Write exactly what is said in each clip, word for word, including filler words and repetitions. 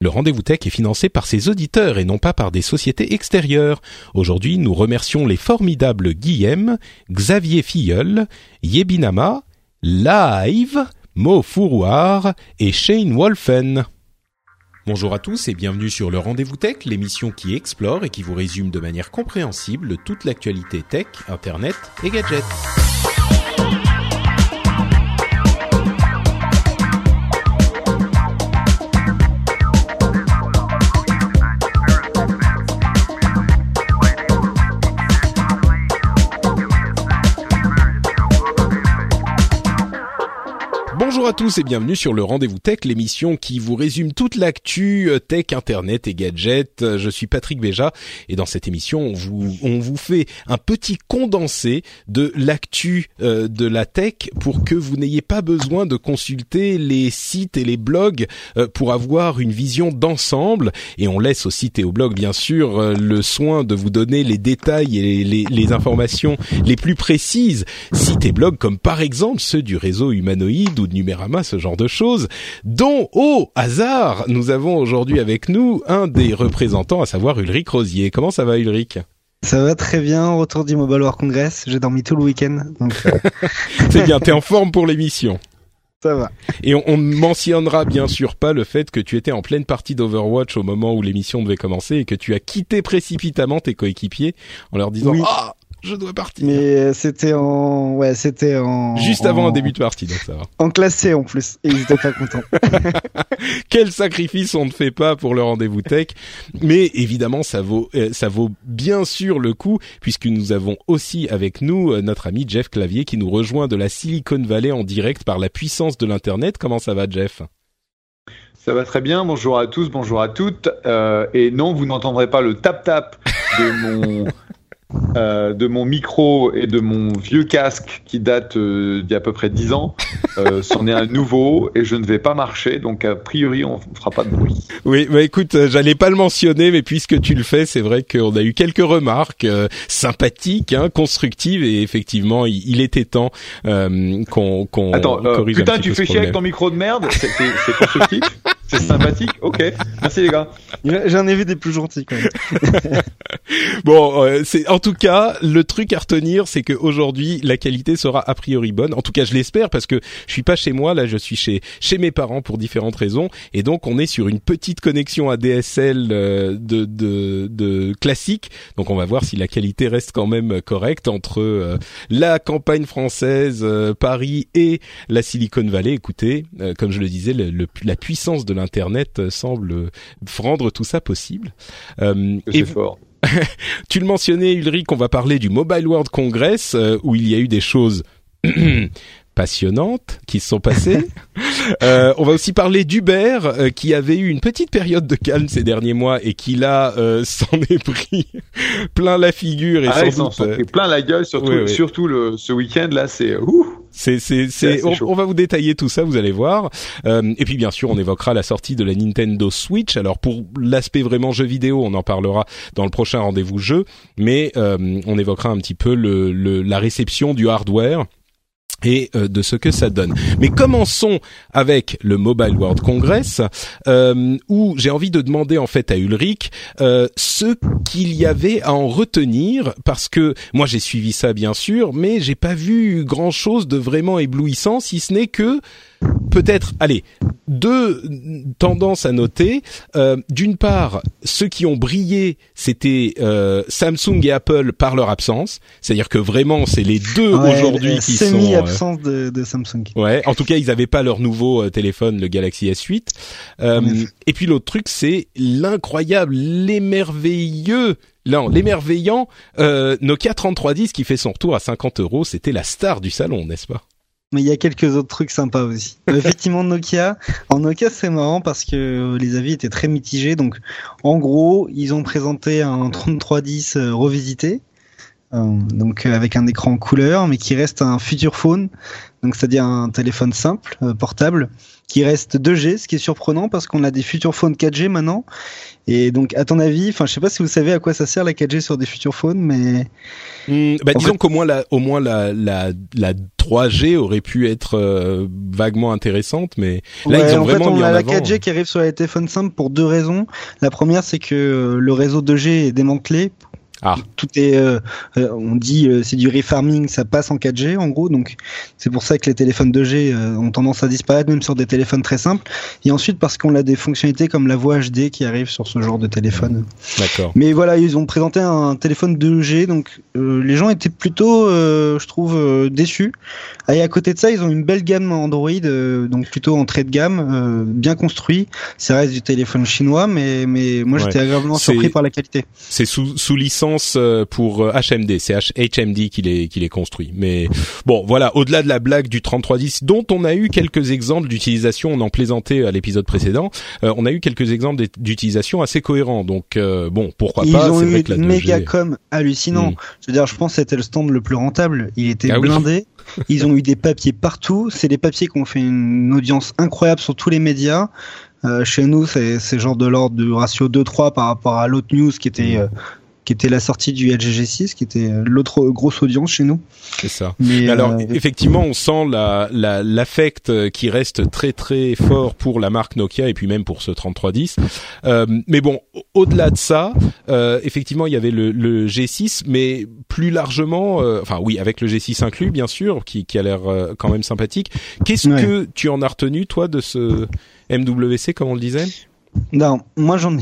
Le Rendez-vous Tech est financé par ses auditeurs et non pas par des sociétés extérieures. Aujourd'hui, nous remercions les formidables Guillaume, Xavier Filleul, Yebinama, Live, Mo Fourouard et Shane Wolfen. Bonjour à tous et bienvenue sur le Rendez-vous Tech, l'émission qui explore et qui vous résume de manière compréhensible toute l'actualité tech, internet et gadgets. Bonjour à tous et bienvenue sur le Rendez-vous Tech, l'émission qui vous résume toute l'actu tech, internet et gadgets. Je suis Patrick Béja et dans cette émission, on vous, on vous fait un petit condensé de l'actu euh, de la tech pour que vous n'ayez pas besoin de consulter les sites et les blogs euh, pour avoir une vision d'ensemble. Et on laisse aux sites et aux blogs, bien sûr, euh, le soin de vous donner les détails et les, les, les informations les plus précises. Sites et blogs comme par exemple ceux du réseau humanoïde ou de Numérama, ce genre de choses, dont, au hasard, nous avons aujourd'hui avec nous un des représentants, à savoir Ulrich Rosier. Comment ça va, Ulrich ? Ça va très bien, retour du Mobile World Congress, j'ai dormi tout le week-end. Donc euh... C'est bien, t'es en forme pour l'émission. Ça va. Et on, on ne mentionnera bien sûr pas le fait que tu étais en pleine partie d'Overwatch au moment où l'émission devait commencer et que tu as quitté précipitamment tes coéquipiers en leur disant « Ah oui. oh, je dois partir !» Mais c'était en... Ouais, c'était en... Juste avant en... un début de partie, donc ça va. En classe C en plus, et ils étaient pas contents. Quel sacrifice on ne fait pas pour le Rendez-vous Tech. Mais évidemment, ça vaut, euh, ça vaut bien sûr le coup, puisque nous avons aussi avec nous euh, notre ami Jeff Clavier qui nous rejoint de la Silicon Valley en direct par la puissance de l'Internet. Comment ça va, Jeff ? Ça va très bien, bonjour à tous, bonjour à toutes. Euh, et non, vous n'entendrez pas le tap-tap de mon... Euh, de mon micro et de mon vieux casque qui date euh, d'il y a à peu près dix ans. Euh, c'en est un nouveau et je ne vais pas marcher, donc a priori on ne fera pas de bruit. Oui, bah écoute, euh, j'allais pas le mentionner, mais puisque tu le fais, c'est vrai qu'on a eu quelques remarques euh, sympathiques, hein, constructives, et effectivement, il, il était temps euh, qu'on, qu'on Attends, euh, corrige putain, un petit tu peu fais ce chier avec problème. ton micro de merde, c'est, c'est, c'est constructif. C'est sympathique, ok. Merci les gars. J'en ai vu des plus gentils quand même. Bon, euh, c'est en tout cas le truc à retenir, c'est que aujourd'hui la qualité sera a priori bonne. En tout cas, je l'espère parce que je suis pas chez moi là, je suis chez chez mes parents pour différentes raisons, et donc on est sur une petite connexion A D S L euh, de de de classique. Donc on va voir si la qualité reste quand même correcte entre euh, la campagne française, euh, Paris et la Silicon Valley. Écoutez, euh, comme je le disais, le, le, la puissance de l'internet euh, semble rendre tout ça possible. Euh, c'est et fort. Tu le mentionnais, Ulrich, on va parler du Mobile World Congress euh, où il y a eu des choses passionnantes qui se sont passées. euh, on va aussi parler d'Uber euh, qui avait eu une petite période de calme ces derniers mois et qui là euh, s'en est pris plein la figure et ah, sans doute s'en euh... plein la gueule surtout oui, oui. surtout le ce week-end là c'est ouh. C'est c'est c'est, c'est on, on va vous détailler tout ça, vous allez voir. Euh, et puis bien sûr, on évoquera la sortie de la Nintendo Switch. Alors pour l'aspect vraiment jeu vidéo, on en parlera dans le prochain rendez-vous jeu, mais euh, on évoquera un petit peu le, le la réception du hardware et euh, de ce que ça donne. Mais commençons avec le Mobile World Congress, euh, où j'ai envie de demander en fait à Ulrich euh, ce qu'il y avait à en retenir, parce que moi j'ai suivi ça bien sûr, mais j'ai pas vu grand chose de vraiment éblouissant, si ce n'est que peut-être, allez, deux tendances à noter. Euh, d'une part, ceux qui ont brillé, c'était euh, Samsung et Apple par leur absence. C'est-à-dire que vraiment, c'est les deux ouais, aujourd'hui qui sont... Semi-absence euh, de, de Samsung. Ouais, en tout cas, ils n'avaient pas leur nouveau euh, téléphone, le Galaxy S huit. Euh, et puis l'autre truc, c'est l'incroyable, l'émerveilleux... Non, l'émerveillant euh, Nokia trente-trois dix qui fait son retour à cinquante euros. C'était la star du salon, n'est-ce pas ? Mais il y a quelques autres trucs sympas aussi. Effectivement, Nokia. En Nokia, c'est marrant parce que les avis étaient très mitigés. Donc, en gros, ils ont présenté un trente-trois dix revisité euh, donc euh, avec un écran en couleur, mais qui reste un feature phone, donc c'est-à-dire un téléphone simple, euh, portable, qui reste deux G, ce qui est surprenant parce qu'on a des feature phones quatre G maintenant. Et donc, à ton avis, enfin, je sais pas si vous savez à quoi ça sert la quatre G sur des feature phones, mais mmh, bah, disons fait... qu'au moins la, au moins la, la, la trois G aurait pu être euh, vaguement intéressante, mais là ouais, ils ont en vraiment fait, on mis a en la avant. quatre G qui arrive sur les téléphones simples pour deux raisons. La première, c'est que le réseau deux G est démantelé. Ah. Tout est, euh, euh, on dit, euh, c'est du refarming, ça passe en quatre G en gros, donc c'est pour ça que les téléphones deux G euh, ont tendance à disparaître, même sur des téléphones très simples. Et ensuite parce qu'on a des fonctionnalités comme la voix H D qui arrivent sur ce genre de téléphone. D'accord. Mais voilà, ils ont présenté un téléphone deux G, donc euh, les gens étaient plutôt, euh, je trouve, euh, déçus. Et à côté de ça, ils ont une belle gamme Android, euh, donc plutôt entrée de gamme, euh, bien construit. Ça reste du téléphone chinois, mais mais moi j'étais ouais. agréablement c'est, surpris par la qualité. C'est sous sous licence pour H M D, c'est H M D qui les qui les construit. Mais bon, voilà, au-delà de la blague du trente-trois dix dont on a eu quelques exemples d'utilisation, on en plaisantait à l'épisode précédent, euh, on a eu quelques exemples d'utilisation assez cohérents. Donc euh, bon, pourquoi Ils pas, ont c'est eu vrai que la méga com hallucinant. Mmh. Je veux dire, je pense que c'était le stand le plus rentable, il était ah blindé. Oui. Ils ont eu des papiers partout, c'est des papiers qui ont fait une audience incroyable sur tous les médias. Euh, chez nous, c'est c'est genre de l'ordre du ratio deux trois par rapport à l'autre news qui était euh, qui était la sortie du L G G six, qui était l'autre grosse audience chez nous. C'est ça. Mais, Mais alors, euh... effectivement, on sent la, la, l'affect qui reste très très fort pour la marque Nokia et puis même pour ce trente-trois dix. Euh, mais bon, au-delà de ça, euh, effectivement, il y avait le, le G six, mais plus largement, euh, enfin oui, avec le G six inclus, bien sûr, qui, qui a l'air euh, quand même sympathique. Qu'est-ce ouais. que tu en as retenu, toi, de ce M W C, comme on le disait ? Non, moi j'en ai...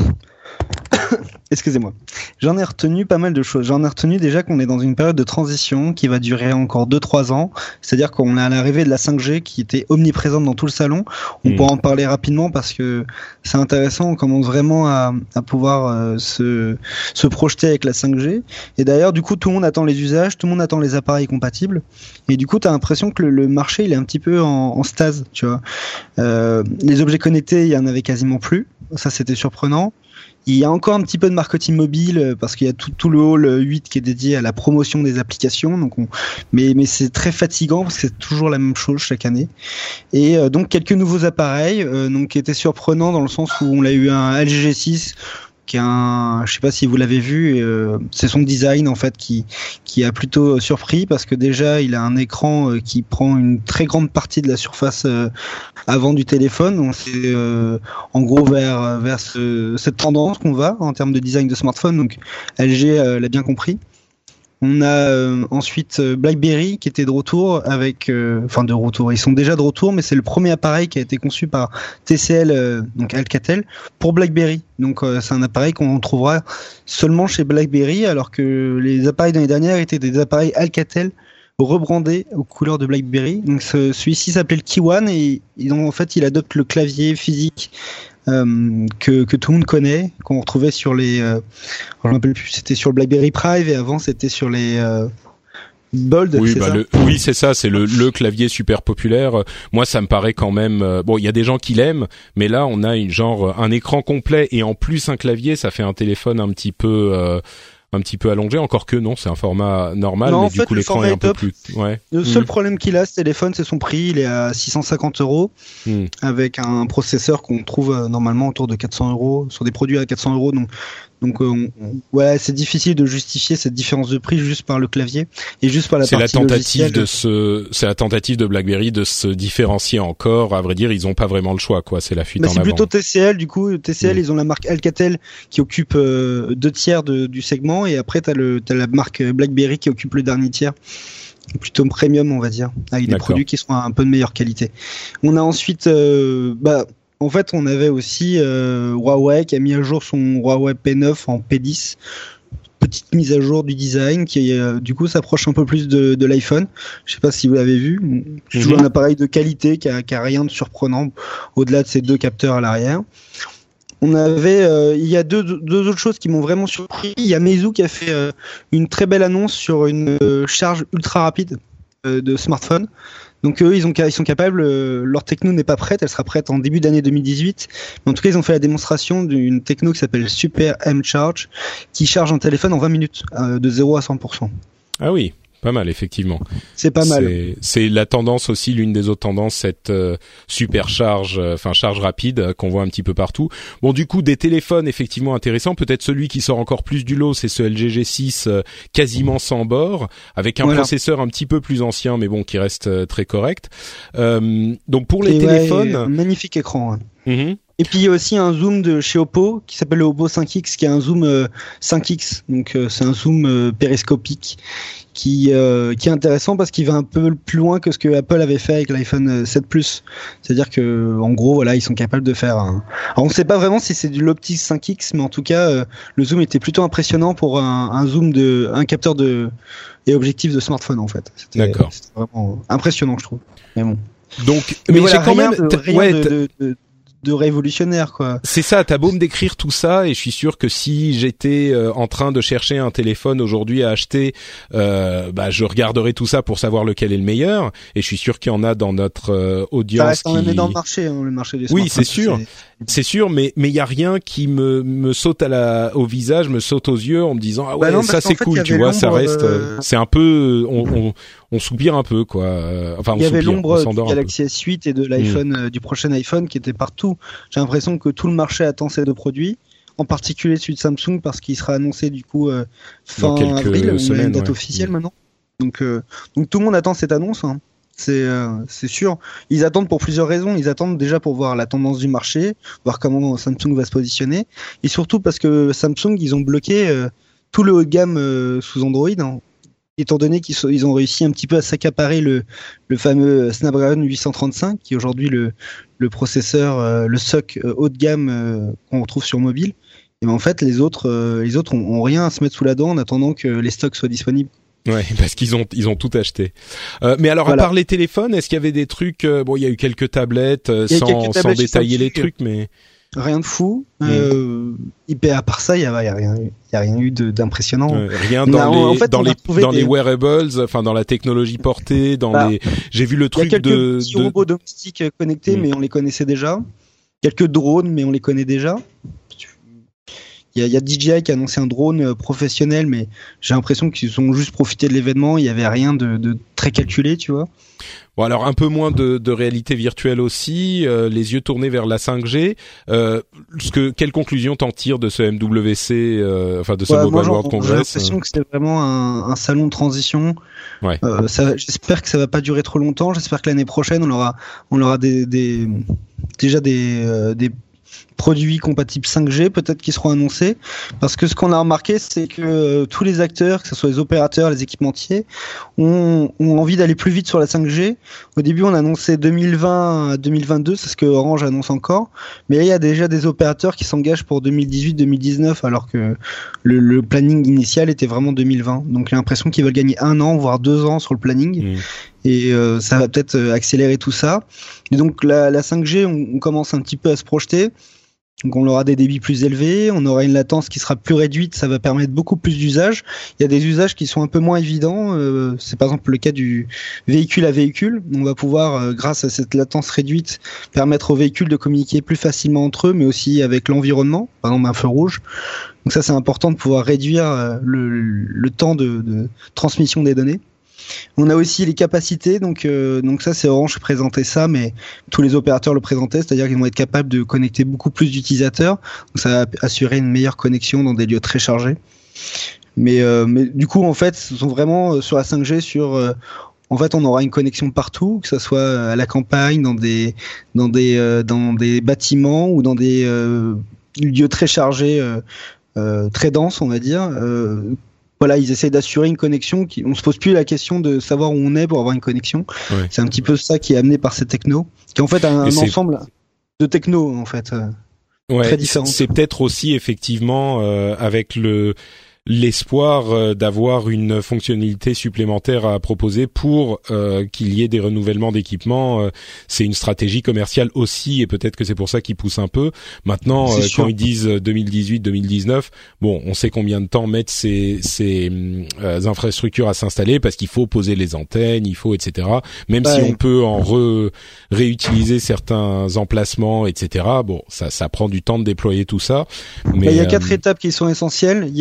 Excusez-moi. J'en ai retenu pas mal de choses. J'en ai retenu déjà qu'on est dans une période de transition qui va durer encore deux trois ans. C'est-à-dire qu'on est à l'arrivée de la cinq G qui était omniprésente dans tout le salon. On mmh. pourra en parler rapidement parce que c'est intéressant. On commence vraiment à, à pouvoir euh, se, se projeter avec la cinq G. Et d'ailleurs, du coup, tout le monde attend les usages, tout le monde attend les appareils compatibles. Et du coup, tu as l'impression que le, le marché, il est un petit peu en, en stase, tu vois. Euh, les objets connectés, il y en avait quasiment plus. Ça, c'était surprenant. Il y a encore un petit peu de marketing mobile parce qu'il y a tout, tout le hall huit qui est dédié à la promotion des applications. Donc on, mais, mais c'est très fatigant parce que c'est toujours la même chose chaque année. Et euh, donc quelques nouveaux appareils euh, donc, qui étaient surprenants dans le sens où on a eu un L G G six qui est un, je sais pas si vous l'avez vu, euh, c'est son design en fait qui qui a plutôt surpris parce que déjà il a un écran euh, qui prend une très grande partie de la surface euh, avant du téléphone. Donc c'est euh, en gros vers vers ce, cette tendance qu'on va en termes de design de smartphone. Donc L G euh, l'a bien compris. On a euh, ensuite euh, BlackBerry qui était de retour avec, euh, enfin de retour. Ils sont déjà de retour, mais c'est le premier appareil qui a été conçu par T C L, euh, donc Alcatel, pour BlackBerry. Donc euh, c'est un appareil qu'on trouvera seulement chez BlackBerry, alors que les appareils de l'année dernière étaient des appareils Alcatel rebrandés aux couleurs de BlackBerry. Donc ce, celui-ci s'appelait le Key One et, et en fait il adopte le clavier physique. Euh, que, que tout le monde connaît, qu'on retrouvait sur les, euh, je me rappelle plus, c'était sur le BlackBerry Prive et avant c'était sur les euh, Bold. Oui, c'est bah ça le, oui, c'est ça, c'est le, le clavier super populaire. Moi, ça me paraît quand même. Euh, bon, il y a des gens qui l'aiment, mais là, on a une genre un écran complet et en plus un clavier, ça fait un téléphone un petit peu. Euh, un petit peu allongé, encore que non, c'est un format normal, non, mais en du fait, coup l'écran est un peu plus. Ouais. Le seul mmh. problème qu'il a, ce téléphone, c'est son prix. Il est à six cent cinquante euros mmh. avec un processeur qu'on trouve euh, normalement autour de quatre cents euros sur des produits à quatre cents euros. Donc, donc, euh, on, ouais, c'est difficile de justifier cette différence de prix juste par le clavier et juste par la c'est partie la tentative logicielle. de se, c'est la tentative de BlackBerry de se différencier encore. À vrai dire, ils ont pas vraiment le choix, quoi. C'est la fuite bah, en c'est avant. C'est plutôt T C L, du coup. T C L, mmh. ils ont la marque Alcatel qui occupe euh, deux tiers de, du segment et après t'as le t'as la marque BlackBerry qui occupe le dernier tiers, plutôt premium on va dire, avec des D'accord. produits qui sont un peu de meilleure qualité. On a ensuite, euh, bah, en fait on avait aussi euh, Huawei qui a mis à jour son Huawei P neuf en P dix, petite mise à jour du design qui euh, du coup s'approche un peu plus de, de l'iPhone. Je sais pas si vous l'avez vu, c'est toujours mm-hmm. un appareil de qualité qui a, qui a rien de surprenant au-delà de ces deux capteurs à l'arrière. On avait, euh, il y a deux, deux autres choses qui m'ont vraiment surpris. Il y a Meizu qui a fait euh, une très belle annonce sur une euh, charge ultra rapide euh, de smartphone. Donc eux, ils, ont, ils sont capables, euh, leur techno n'est pas prête, elle sera prête en début d'année deux mille dix-huit. Mais en tout cas, ils ont fait la démonstration d'une techno qui s'appelle Super M Charge, qui charge un téléphone en vingt minutes, euh, de zéro à cent pour cent. Ah oui. Pas mal, effectivement. C'est pas mal. C'est, c'est la tendance aussi, l'une des autres tendances, cette euh, supercharge, enfin euh, charge rapide euh, qu'on voit un petit peu partout. Bon, du coup, des téléphones effectivement intéressants. Peut-être celui qui sort encore plus du lot, c'est ce L G G six euh, quasiment sans bord, avec un voilà. processeur un petit peu plus ancien, mais bon, qui reste euh, très correct. Euh, donc pour les et téléphones, ouais, magnifique écran. Hein. Mm-hmm. Et puis il y a aussi un zoom de chez Oppo qui s'appelle le Oppo cinq X, qui est un zoom euh, cinq X, donc euh, c'est un zoom euh, périscopique qui euh, qui est intéressant parce qu'il va un peu plus loin que ce que Apple avait fait avec l'iPhone sept Plus. C'est-à-dire que en gros voilà, ils sont capables de faire un... Alors on ne sait pas vraiment si c'est de l'optique cinq X, mais en tout cas euh, le zoom était plutôt impressionnant pour un, un zoom de un capteur de et objectif de smartphone en fait. C'était, D'accord. C'était vraiment impressionnant, je trouve. Mais bon. Donc mais, mais voilà, j'ai quand rien même de, rien ouais, de, de, de de révolutionnaire quoi. C'est ça, t'as beau me décrire tout ça et je suis sûr que si j'étais euh, en train de chercher un téléphone aujourd'hui à acheter, euh, bah je regarderais tout ça pour savoir lequel est le meilleur et je suis sûr qu'il y en a dans notre euh, audience. Ça reste qui... quand même dans le marché, hein, le marché des smartphones. Oui, c'est sûr. C'est... C'est sûr, mais mais il y a rien qui me me saute à la au visage, me saute aux yeux en me disant ah ouais bah non, ça c'est cool, tu vois, ça reste, euh... c'est un peu on, on on soupire un peu quoi. Enfin on il y avait soupire, l'ombre du Galaxy S huit et de l'iPhone mmh. euh, du prochain iPhone qui était partout. J'ai l'impression que tout le marché attend ces deux produits, en particulier celui de Samsung parce qu'il sera annoncé du coup euh, fin avril, on a une date ouais. officielle mmh. maintenant. Donc euh, donc tout le monde attend cette annonce. Hein. C'est euh, c'est sûr. Ils attendent pour plusieurs raisons. Ils attendent déjà pour voir la tendance du marché, voir comment Samsung va se positionner, et surtout parce que Samsung ils ont bloqué euh, tout le haut de gamme euh, sous Android, hein, étant donné qu'ils so- ils ont réussi un petit peu à s'accaparer le le fameux Snapdragon huit cent trente-cinq, qui est aujourd'hui le le processeur, euh, le S O C euh, haut de gamme euh, qu'on retrouve sur mobile. Et ben en fait les autres euh, les autres ont, ont rien à se mettre sous la dent en attendant que les stocks soient disponibles. Ouais, parce qu'ils ont ils ont tout acheté. Euh, mais alors voilà. À part les téléphones, est-ce qu'il y avait des trucs euh, bon, il y a eu quelques tablettes euh, sans quelques tablettes sans détailler les trucs, mais rien de fou. Mmh. Euh, à part ça, il y a, y a rien, il y a rien eu de, d'impressionnant. Ouais, rien dans a, les en fait, dans les dans des... les wearables, enfin dans la technologie portée, dans bah, les. J'ai vu le truc de. Il y a quelques de, petits de... robots domestiques connectés, mmh. mais on les connaissait déjà. Quelques drones, mais on les connaît déjà. Il y a, il y a D J I qui a annoncé un drone professionnel, mais j'ai l'impression qu'ils ont juste profité de l'événement. Il y avait rien de, de très calculé, tu vois. Bon, alors un peu moins de, de réalité virtuelle aussi, euh, les yeux tournés vers la cinq G. Euh, ce que quelle conclusion t'en tires de ce M W C, euh, enfin de ce ouais, Mobile World Congress? J'ai l'impression que c'était vraiment un, un salon de transition. Ouais. Euh, ça, j'espère que ça va pas durer trop longtemps. J'espère que l'année prochaine on aura on aura des, des déjà des euh, des produits compatibles cinq G peut-être qui seront annoncés, parce que ce qu'on a remarqué c'est que euh, tous les acteurs, que ce soit les opérateurs, les équipementiers, ont, ont envie d'aller plus vite sur la cinq G. Au début on annonçait deux mille vingt à deux mille vingt-deux, c'est ce que Orange annonce encore, mais là il y a déjà des opérateurs qui s'engagent pour deux mille dix-huit deux mille dix-neuf alors que le, le planning initial était vraiment deux mille vingt. Donc j'ai l'impression qu'ils veulent gagner un an voire deux ans sur le planning. Mmh. Et euh, ça va peut-être accélérer tout ça. Et donc la, la cinq G, on, on commence un petit peu à se projeter. Donc on aura des débits plus élevés, on aura une latence qui sera plus réduite, ça va permettre beaucoup plus d'usages. Il y a des usages qui sont un peu moins évidents, euh, c'est par exemple le cas du véhicule à véhicule. On va pouvoir, euh, grâce à cette latence réduite, permettre aux véhicules de communiquer plus facilement entre eux, mais aussi avec l'environnement, par exemple un feu rouge. Donc ça c'est important de pouvoir réduire euh, le, le temps de, de transmission des données. On a aussi les capacités, donc euh, donc ça c'est Orange qui présentait ça, mais tous les opérateurs le présentaient, c'est-à-dire qu'ils vont être capables de connecter beaucoup plus d'utilisateurs, donc ça va assurer une meilleure connexion dans des lieux très chargés. Mais euh, mais du coup en fait, ce sont vraiment sur la cinq G sur euh, en fait, on aura une connexion partout, que ça soit à la campagne, dans des dans des euh, dans des bâtiments ou dans des euh, lieux très chargés, euh, euh, très denses, on va dire. Euh, Voilà, ils essayent d'assurer une connexion. Qui, on se pose plus la question de savoir où on est pour avoir une connexion. Ouais. C'est un petit peu ça qui est amené par ces technos, qui est en fait un, un ensemble de technos en fait euh, ouais, très différents. C'est peut-être aussi effectivement euh, avec le l'espoir euh, d'avoir une fonctionnalité supplémentaire à proposer pour euh, qu'il y ait des renouvellements d'équipements. Euh, c'est une stratégie commerciale aussi, et peut-être que c'est pour ça qu'ils poussent un peu. Maintenant, euh, quand ils disent deux mille dix-huit deux mille dix-neuf, bon, on sait combien de temps mettent ces, ces euh, infrastructures à s'installer, parce qu'il faut poser les antennes, il faut, et cetera. Même ouais. si on peut en re, réutiliser certains emplacements, et cetera. Bon, ça, ça prend du temps de déployer tout ça. Mais il y a euh, quatre étapes qui sont essentielles. Il y a l'étape de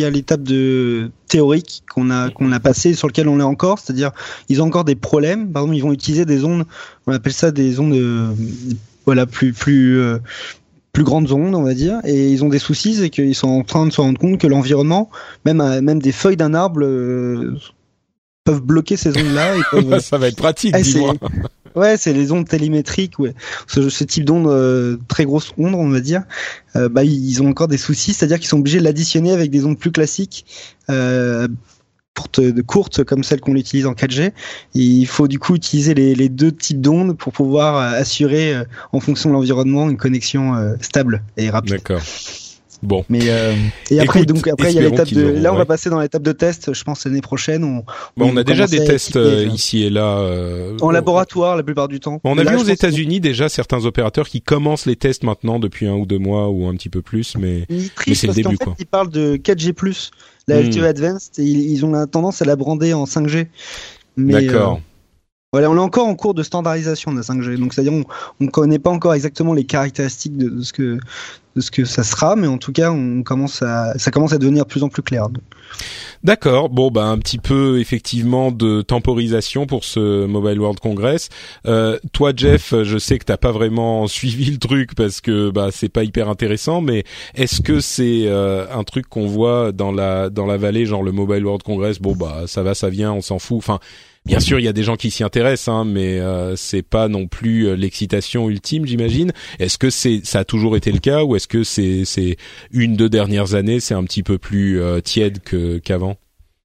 de théorique qu'on a qu'on a passé, sur lequel on est encore, c'est-à-dire ils ont encore des problèmes. Par exemple, ils vont utiliser des ondes, on appelle ça des ondes, euh, voilà, plus plus euh, plus grandes ondes, on va dire, et ils ont des soucis, c'est qu'ils sont en train de se rendre compte que l'environnement, même même des feuilles d'un arbre, euh, peuvent bloquer ces ondes-là. Et peuvent... Ça va être pratique, eh, dis-moi. Ouais, c'est les ondes télémétriques, ouais. Ce, ce type d'ondes, euh, très grosses ondes, on va dire, euh, bah ils ont encore des soucis, c'est-à-dire qu'ils sont obligés de l'additionner avec des ondes plus classiques, euh, courtes, courtes comme celles qu'on utilise en quatre G. Et il faut du coup utiliser les, les deux types d'ondes pour pouvoir euh, assurer, euh, en fonction de l'environnement, une connexion euh, stable et rapide. D'accord. Bon. Mais euh, et après Écoute, donc après il y a l'étape de auront, là on ouais. va passer dans l'étape de test, je pense l'année prochaine on bon, on, on a déjà des tests équiper, euh, ici et là euh, en laboratoire la plupart du temps. On a là, vu aux pense États-Unis qu'on... déjà certains opérateurs qui commencent les tests maintenant depuis un ou deux mois ou un petit peu plus, mais, ils mais c'est le début fait, quoi. Ils parlent de quatre G plus, la L T E hmm. Advanced, et ils, ils ont la tendance à la brander en cinq G. Mais, D'accord. Euh, voilà, on est encore en cours de standardisation de la cinq G, donc c'est-à-dire on on connaît pas encore exactement les caractéristiques de, de ce que de ce que ça sera, mais en tout cas on commence à ça commence à devenir de plus en plus clair. D'accord, bon bah un petit peu effectivement de temporisation pour ce Mobile World Congress. Euh, toi Jeff, je sais que t'as pas vraiment suivi le truc parce que bah c'est pas hyper intéressant, mais est-ce que c'est euh, un truc qu'on voit dans la dans la vallée, genre le Mobile World Congress, bon bah ça va, ça vient, on s'en fout. Enfin, bien sûr, il y a des gens qui s'y intéressent, hein, mais euh, c'est pas non plus euh, l'excitation ultime, j'imagine. Est-ce que c'est ça a toujours été le cas, ou est-ce que c'est c'est une deux dernières années, c'est un petit peu plus euh, tiède que qu'avant?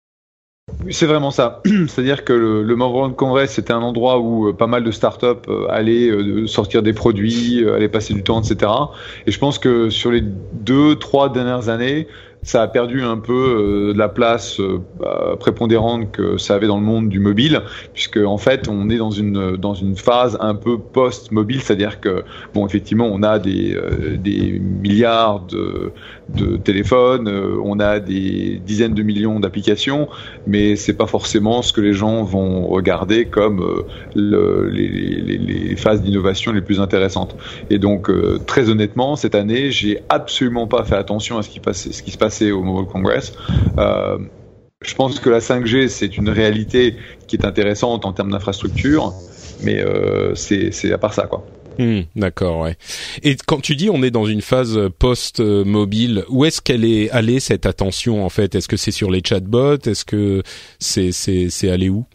C'est vraiment ça. C'est-à-dire que le, le Mobile World Congress, c'était un endroit où euh, pas mal de startups euh, allaient euh, sortir des produits, euh, allaient passer du temps, et cetera. Et je pense que sur les deux, trois dernières années, ça a perdu un peu euh, de la place euh, prépondérante que ça avait dans le monde du mobile, puisque en fait on est dans une dans une phase un peu post-mobile, c'est-à-dire que bon effectivement on a des euh, des milliards de de téléphones, euh, on a des dizaines de millions d'applications, mais c'est pas forcément ce que les gens vont regarder comme euh, le, les, les les phases d'innovation les plus intéressantes. Et donc euh, très honnêtement cette année j'ai absolument pas fait attention à ce qui passait ce qui se passait au Mobile Congress. Euh, je pense que la cinq G c'est une réalité qui est intéressante en termes d'infrastructure, mais euh, c'est c'est à part ça quoi. Mmh, d'accord, ouais. Et quand tu dis on est dans une phase post-mobile, où est-ce qu'elle est allée cette attention en fait? Est-ce que c'est sur les chatbots? Est-ce que c'est c'est c'est allé où?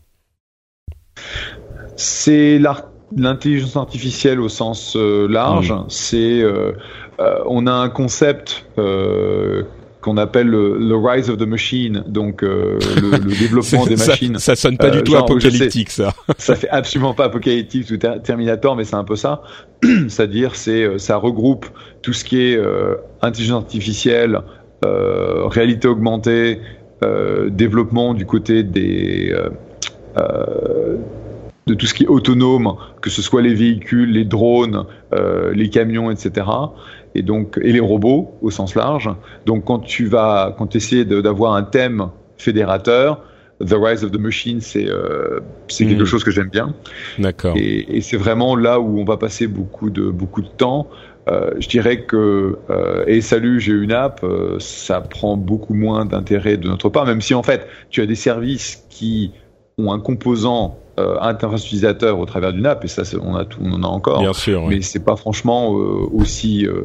C'est l'art l'intelligence artificielle au sens euh, large. Mmh. C'est euh, euh, on a un concept euh, qu'on appelle le, le rise of the machine, donc euh, le, le développement des machines. Ça, ça sonne pas euh, du tout genre, apocalyptique, ça. Ça fait absolument pas apocalyptique ou ter- Terminator, mais c'est un peu ça. C'est-à-dire, c'est ça regroupe tout ce qui est euh, intelligence artificielle, euh, réalité augmentée, euh, développement du côté des euh, euh, de tout ce qui est autonome, que ce soit les véhicules, les drones, euh, les camions, et cetera. Et donc, et les robots au sens large. Donc, quand tu vas, quand tu essaies de, d'avoir un thème fédérateur, The Rise of the Machine, c'est euh, c'est mmh. quelque chose que j'aime bien. D'accord. Et, et c'est vraiment là où on va passer beaucoup de beaucoup de temps. Euh, je dirais que euh, et salut, j'ai une app, euh, ça prend beaucoup moins d'intérêt de notre part, même si en fait, tu as des services qui ont un composant euh, interface utilisateur au travers d'une app, et ça, c'est, on a tout, on en a encore. Bien sûr, mais oui. c'est pas franchement euh, aussi euh,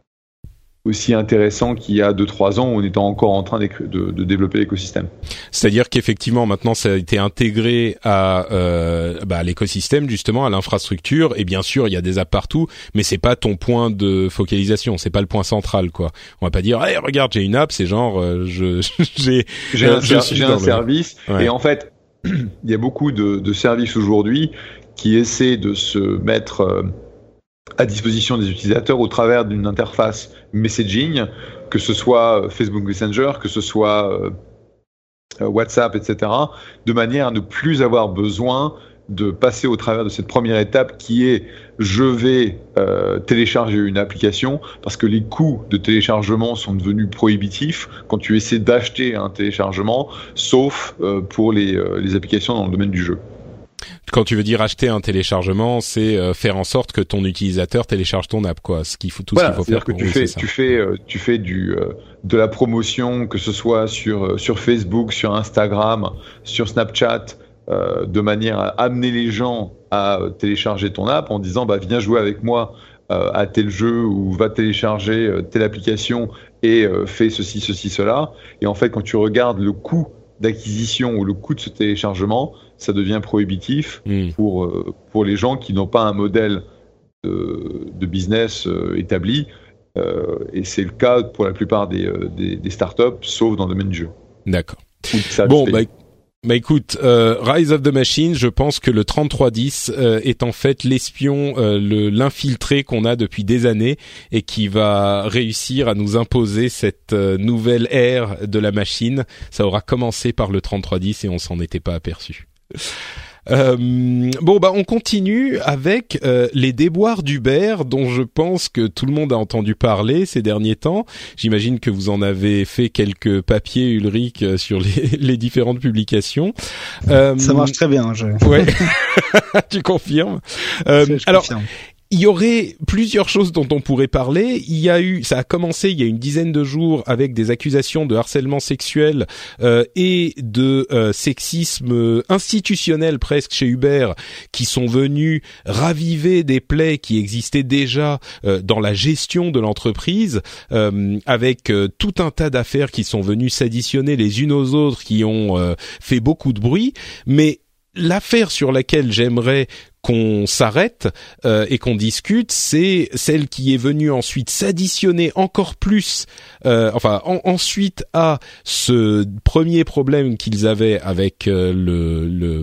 aussi intéressant qu'il y a deux trois ans où on était encore en train de, de développer l'écosystème. C'est-à-dire qu'effectivement maintenant ça a été intégré à, euh, bah, à l'écosystème, justement à l'infrastructure, et bien sûr il y a des apps partout, mais c'est pas ton point de focalisation, c'est pas le point central quoi. On va pas dire hey, regarde j'ai une app, c'est genre euh, je j'ai j'ai un, je ser- j'ai un le... service ouais. Et en fait il y a beaucoup de, de services aujourd'hui qui essaient de se mettre euh, à disposition des utilisateurs au travers d'une interface messaging, que ce soit Facebook Messenger, que ce soit euh, WhatsApp, et cetera, de manière à ne plus avoir besoin de passer au travers de cette première étape qui est je vais euh, télécharger une application, parce que les coûts de téléchargement sont devenus prohibitifs quand tu essaies d'acheter un téléchargement, sauf euh, pour les, euh, les applications dans le domaine du jeu. Quand tu veux dire acheter un téléchargement, c'est euh, faire en sorte que ton utilisateur télécharge ton app, quoi. Ce qu'il faut, tout voilà, ce qu'il faut faire. Que tu fais, tu fais, euh, tu fais du euh, de la promotion, que ce soit sur euh, sur Facebook, sur Instagram, sur Snapchat, euh, de manière à amener les gens à télécharger ton app en disant bah viens jouer avec moi euh, à tel jeu ou va télécharger euh, telle application et euh, fais ceci, ceci, cela. Et en fait, quand tu regardes le coût d'acquisition ou le coût de ce téléchargement, ça devient prohibitif mmh. pour euh, pour les gens qui n'ont pas un modèle de, de business euh, établi. Euh, et c'est le cas pour la plupart des, euh, des, des startups, sauf dans le domaine du jeu. D'accord. Bon, bah, bah écoute, euh, Rise of the Machine, je pense que le trente-trois dix euh, est en fait l'espion, euh, le, l'infiltré qu'on a depuis des années et qui va réussir à nous imposer cette euh, nouvelle ère de la machine. Ça aura commencé par le trente-trois dix et on s'en était pas aperçu. Euh, bon bah on continue avec euh, les déboires d'Uber dont je pense que tout le monde a entendu parler ces derniers temps. J'imagine que vous en avez fait quelques papiers, Ulrich, sur les, les différentes publications. Euh, Ça marche très bien. Je... Ouais, tu confirmes. Euh, je alors. Confirme. Il y aurait plusieurs choses dont on pourrait parler. Il y a eu, ça a commencé il y a une dizaine de jours avec des accusations de harcèlement sexuel euh, et de euh, sexisme institutionnel presque chez Uber, qui sont venus raviver des plaies qui existaient déjà euh, dans la gestion de l'entreprise, euh, avec euh, tout un tas d'affaires qui sont venues s'additionner les unes aux autres, qui ont euh, fait beaucoup de bruit. Mais l'affaire sur laquelle j'aimerais qu'on s'arrête euh, et qu'on discute, c'est celle qui est venue ensuite s'additionner encore plus, euh, enfin en, ensuite à ce premier problème qu'ils avaient avec euh, le, le,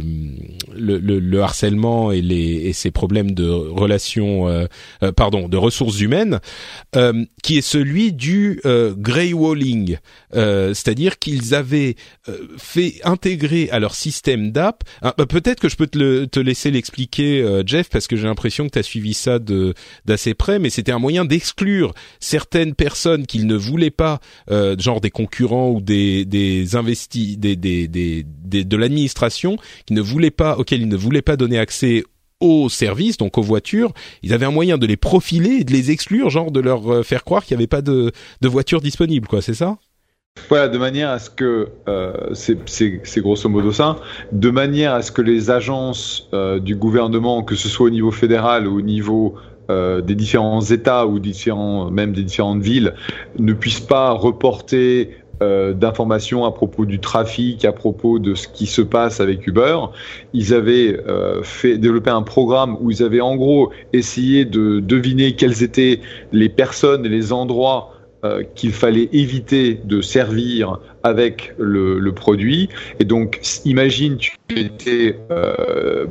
le le le harcèlement et les et ces problèmes de relations, euh, euh, pardon, de ressources humaines, euh, qui est celui du euh, greywalling, euh, c'est-à-dire qu'ils avaient euh, fait intégrer à leur système d'app. Hein, peut-être que je peux te, le, te laisser l'expliquer. Euh, Jeff, parce que j'ai l'impression que tu as suivi ça de d'assez près, mais c'était un moyen d'exclure certaines personnes qu'ils ne voulaient pas, euh, genre des concurrents ou des des investis, des, des des des de l'administration, qui ne voulaient pas, auxquels ils ne voulaient pas donner accès aux services, donc aux voitures. Ils avaient un moyen de les profiler et de les exclure, genre de leur faire croire qu'il n'y avait pas de de voitures disponibles, quoi. C'est ça? Voilà, de manière à ce que, euh, c'est, c'est, c'est grosso modo ça, de manière à ce que les agences euh, du gouvernement, que ce soit au niveau fédéral ou au niveau euh, des différents États ou différents, même des différentes villes, ne puissent pas reporter euh, d'informations à propos du trafic, à propos de ce qui se passe avec Uber. Ils avaient euh, fait développer un programme où ils avaient en gros essayé de deviner quelles étaient les personnes et les endroits Euh, qu'il fallait éviter de servir avec le, le produit. Et donc, imagine, tu étais euh,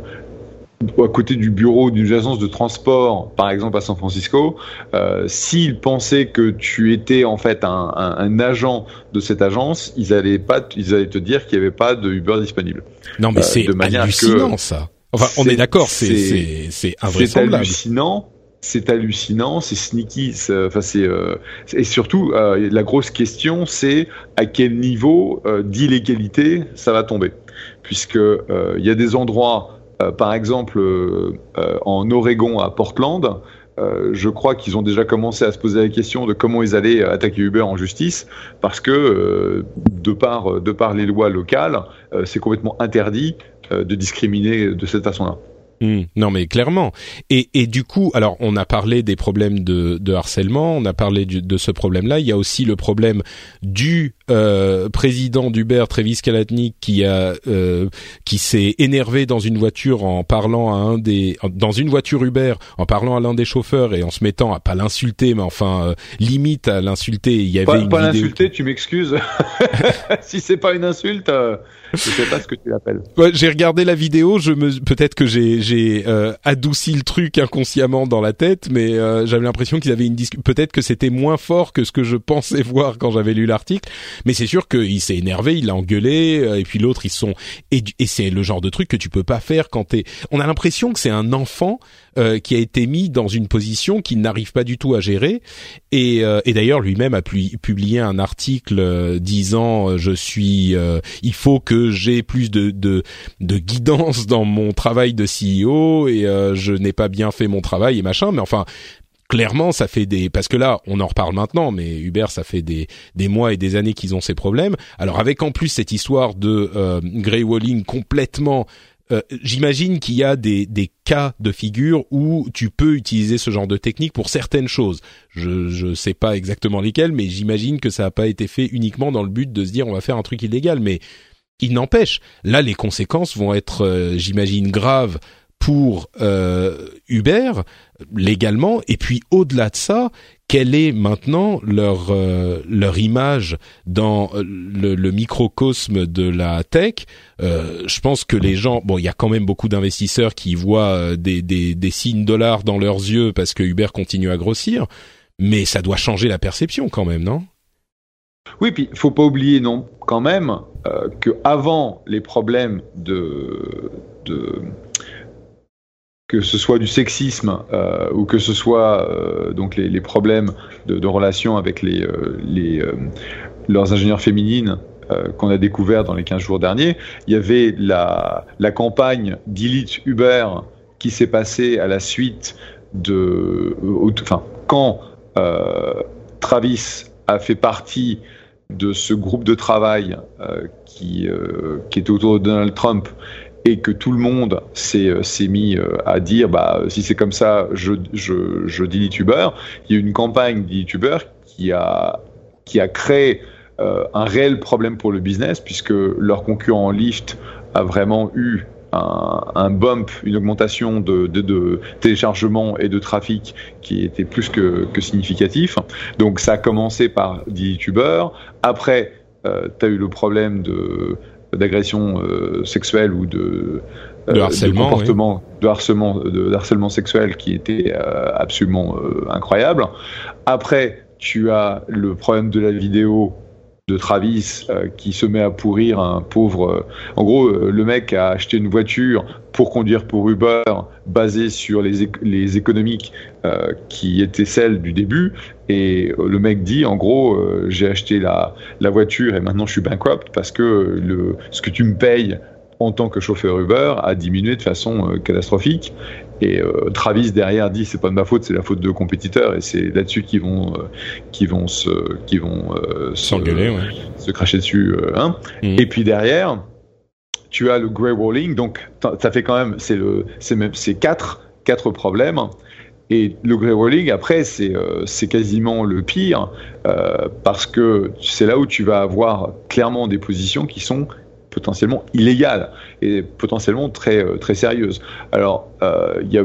à côté du bureau d'une agence de transport, par exemple à San Francisco, euh, s'ils pensaient que tu étais en fait un, un, un agent de cette agence, ils allaient pas, ils allaient te dire qu'il n'y avait pas de Uber disponible. Non, mais euh, c'est hallucinant que, ça. Enfin, on est d'accord, c'est c'est c'est, c'est invraisemblable. C'est hallucinant. C'est hallucinant, c'est sneaky, c'est, enfin c'est euh, et surtout euh, la grosse question, c'est à quel niveau euh, d'illégalité ça va tomber, puisque il euh, y a des endroits, euh, par exemple euh, euh, en Oregon à Portland, euh, je crois qu'ils ont déjà commencé à se poser la question de comment ils allaient attaquer Uber en justice, parce que euh, de par de par les lois locales, euh, c'est complètement interdit euh, de discriminer de cette façon-là. Mmh, non mais clairement. Et, et du coup, alors on a parlé des problèmes de, de harcèlement, on a parlé du, de ce problème-là. Il y a aussi le problème du euh, président d'Uber, Travis Kalanick, qui a euh, qui s'est énervé dans une voiture en parlant à un des dans une voiture Uber, en parlant à l'un des chauffeurs et en se mettant à pas l'insulter, mais enfin euh, limite à l'insulter. Il y avait pas, une pas vidéo. L'insulter, tu m'excuses. Si c'est pas une insulte. Euh... Je sais pas ce que tu l'appelles. Ouais, j'ai regardé la vidéo, je me peut-être que j'ai j'ai euh, adouci le truc inconsciemment dans la tête, mais euh, j'avais l'impression qu'ils avaient une discussion. Peut-être que c'était moins fort que ce que je pensais voir quand j'avais lu l'article, Mais c'est sûr qu'il s'est énervé, il a engueulé, euh, et puis l'autre ils sont et, et c'est le genre de truc que tu peux pas faire quand t'es. On a l'impression que c'est un enfant euh, qui a été mis dans une position qu'il n'arrive pas du tout à gérer. Et, euh, et d'ailleurs lui-même a pu, publié un article euh, disant euh, je suis, euh, il faut que j'ai plus de de, de guidance dans mon travail de C E O et euh, je n'ai pas bien fait mon travail et machin. Mais enfin. Clairement, ça fait des parce que là, on en reparle maintenant, mais Uber, ça fait des des mois et des années qu'ils ont ces problèmes. Alors avec en plus cette histoire de euh, greywalling complètement, euh, j'imagine qu'il y a des des cas de figure où tu peux utiliser ce genre de technique pour certaines choses. Je je sais pas exactement lesquelles, mais j'imagine que ça n'a pas été fait uniquement dans le but de se dire on va faire un truc illégal. Mais il n'empêche, là les conséquences vont être, euh, j'imagine, graves pour euh, Uber légalement, et puis au-delà de ça, quelle est maintenant leur euh, leur image dans le, le microcosme de la tech? euh, Je pense que les gens, bon, il y a quand même beaucoup d'investisseurs qui voient des des des signes dollars dans leurs yeux parce que Uber continue à grossir, mais ça doit changer la perception quand même, non? Oui, puis faut pas oublier non quand même euh, que avant les problèmes de de que ce soit du sexisme euh, ou que ce soit euh, donc les, les problèmes de, de relations avec les, euh, les euh, leurs ingénieurs féminines euh, qu'on a découvert dans les quinze jours derniers, il y avait la, la campagne Delete Uber qui s'est passée à la suite de, enfin quand euh, Travis a fait partie de ce groupe de travail euh, qui euh, qui était autour de Donald Trump. Et que tout le monde s'est, s'est mis à dire, bah, si c'est comme ça, je, je, je delete Uber. Il y a eu une campagne delete Uber qui a, qui a créé euh, un réel problème pour le business, puisque leur concurrent Lyft a vraiment eu un, un bump, une augmentation de, de, de téléchargement et de trafic qui était plus que, que significatif. Donc ça a commencé par delete Uber. Après, euh, tu as eu le problème de d'agression euh, sexuelle ou de, euh, de harcèlement, de comportement, oui. de harcèlement, de, de harcèlement sexuel qui était euh, absolument euh, incroyable. Après, tu as le problème de la vidéo de Travis euh, qui se met à pourrir un pauvre. Euh, en gros, euh, le mec a acheté une voiture pour conduire pour Uber, basée sur les, éc- les économiques euh, qui étaient celles du début. Et euh, le mec dit, en gros, euh, j'ai acheté la, la voiture et maintenant je suis bankrupt parce que le, ce que tu me payes en tant que chauffeur Uber a diminué de façon euh, catastrophique. Et euh, Travis derrière dit c'est pas de ma faute, c'est la faute de compétiteurs et c'est là-dessus qu'ils vont euh, qu'ils vont se qu'ils vont euh, s'engueuler, se, ouais. se cracher dessus. Euh, hein. Mmh. Et puis derrière, tu as le greywalling, donc ça fait quand même c'est le c'est même c'est quatre quatre problèmes. Et le greywalling après c'est euh, c'est quasiment le pire euh, parce que c'est là où tu vas avoir clairement des positions qui sont potentiellement illégales et potentiellement très très sérieuses. Alors euh, il y a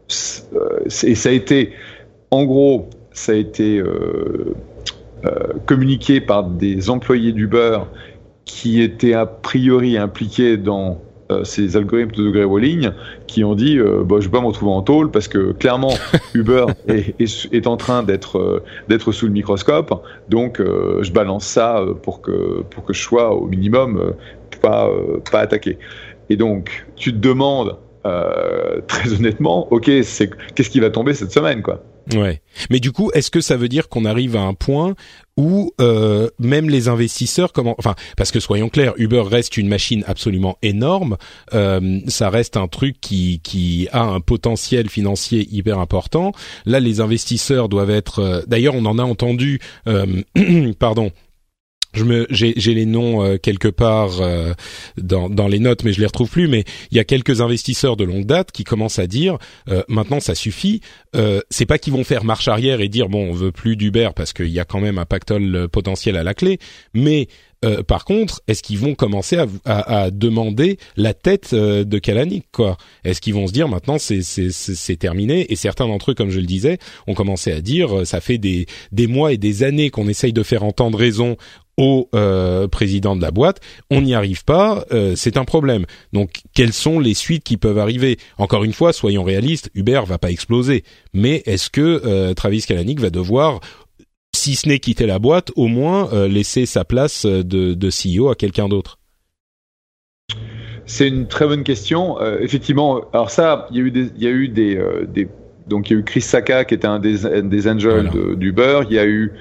et ça a été en gros ça a été euh, euh, communiqué par des employés d'Uber qui étaient a priori impliqués dans euh, ces algorithmes de greywalling, qui ont dit euh, bah, je vais pas me retrouver en tôle parce que clairement Uber est, est, est en train d'être euh, d'être sous le microscope, donc euh, je balance ça pour que pour que je sois au minimum euh, pas euh, pas attaqué. Et donc tu te demandes euh, très honnêtement, ok, c'est qu'est-ce qui va tomber cette semaine, quoi. Ouais. Mais du coup, est-ce que ça veut dire qu'on arrive à un point où euh, même les investisseurs, comment, enfin, parce que soyons clairs, Uber reste une machine absolument énorme. Euh, ça reste un truc qui qui a un potentiel financier hyper important. Là, les investisseurs doivent être. Euh, d'ailleurs, on en a entendu. Euh, pardon. Je me, j'ai, j'ai les noms euh, quelque part euh, dans, dans les notes, mais je les retrouve plus. Mais il y a quelques investisseurs de longue date qui commencent à dire euh, maintenant ça suffit. Euh, c'est pas qu'ils vont faire marche arrière et dire bon on veut plus d'Uber parce qu'il y a quand même un pactole potentiel à la clé. Mais euh, par contre, est-ce qu'ils vont commencer à, à, à demander la tête euh, de Kalanick, quoi? Est-ce qu'ils vont se dire maintenant c'est, c'est, c'est, c'est terminé? Et certains d'entre eux, comme je le disais, ont commencé à dire ça fait des, des mois et des années qu'on essaye de faire entendre raison au euh, président de la boîte, on n'y arrive pas, euh, c'est un problème. Donc, quelles sont les suites qui peuvent arriver? Encore une fois, soyons réalistes, Uber va pas exploser. Mais est-ce que euh, Travis Kalanick va devoir si ce n'est quitter la boîte, au moins euh, laisser sa place de, de C E O à quelqu'un d'autre? C'est une très bonne question. Euh, effectivement, alors ça, il y a eu des, il y a eu des, euh, des, donc il y a eu Chris Sacca qui était un des, des angels voilà. de, d'Uber. Il y a eu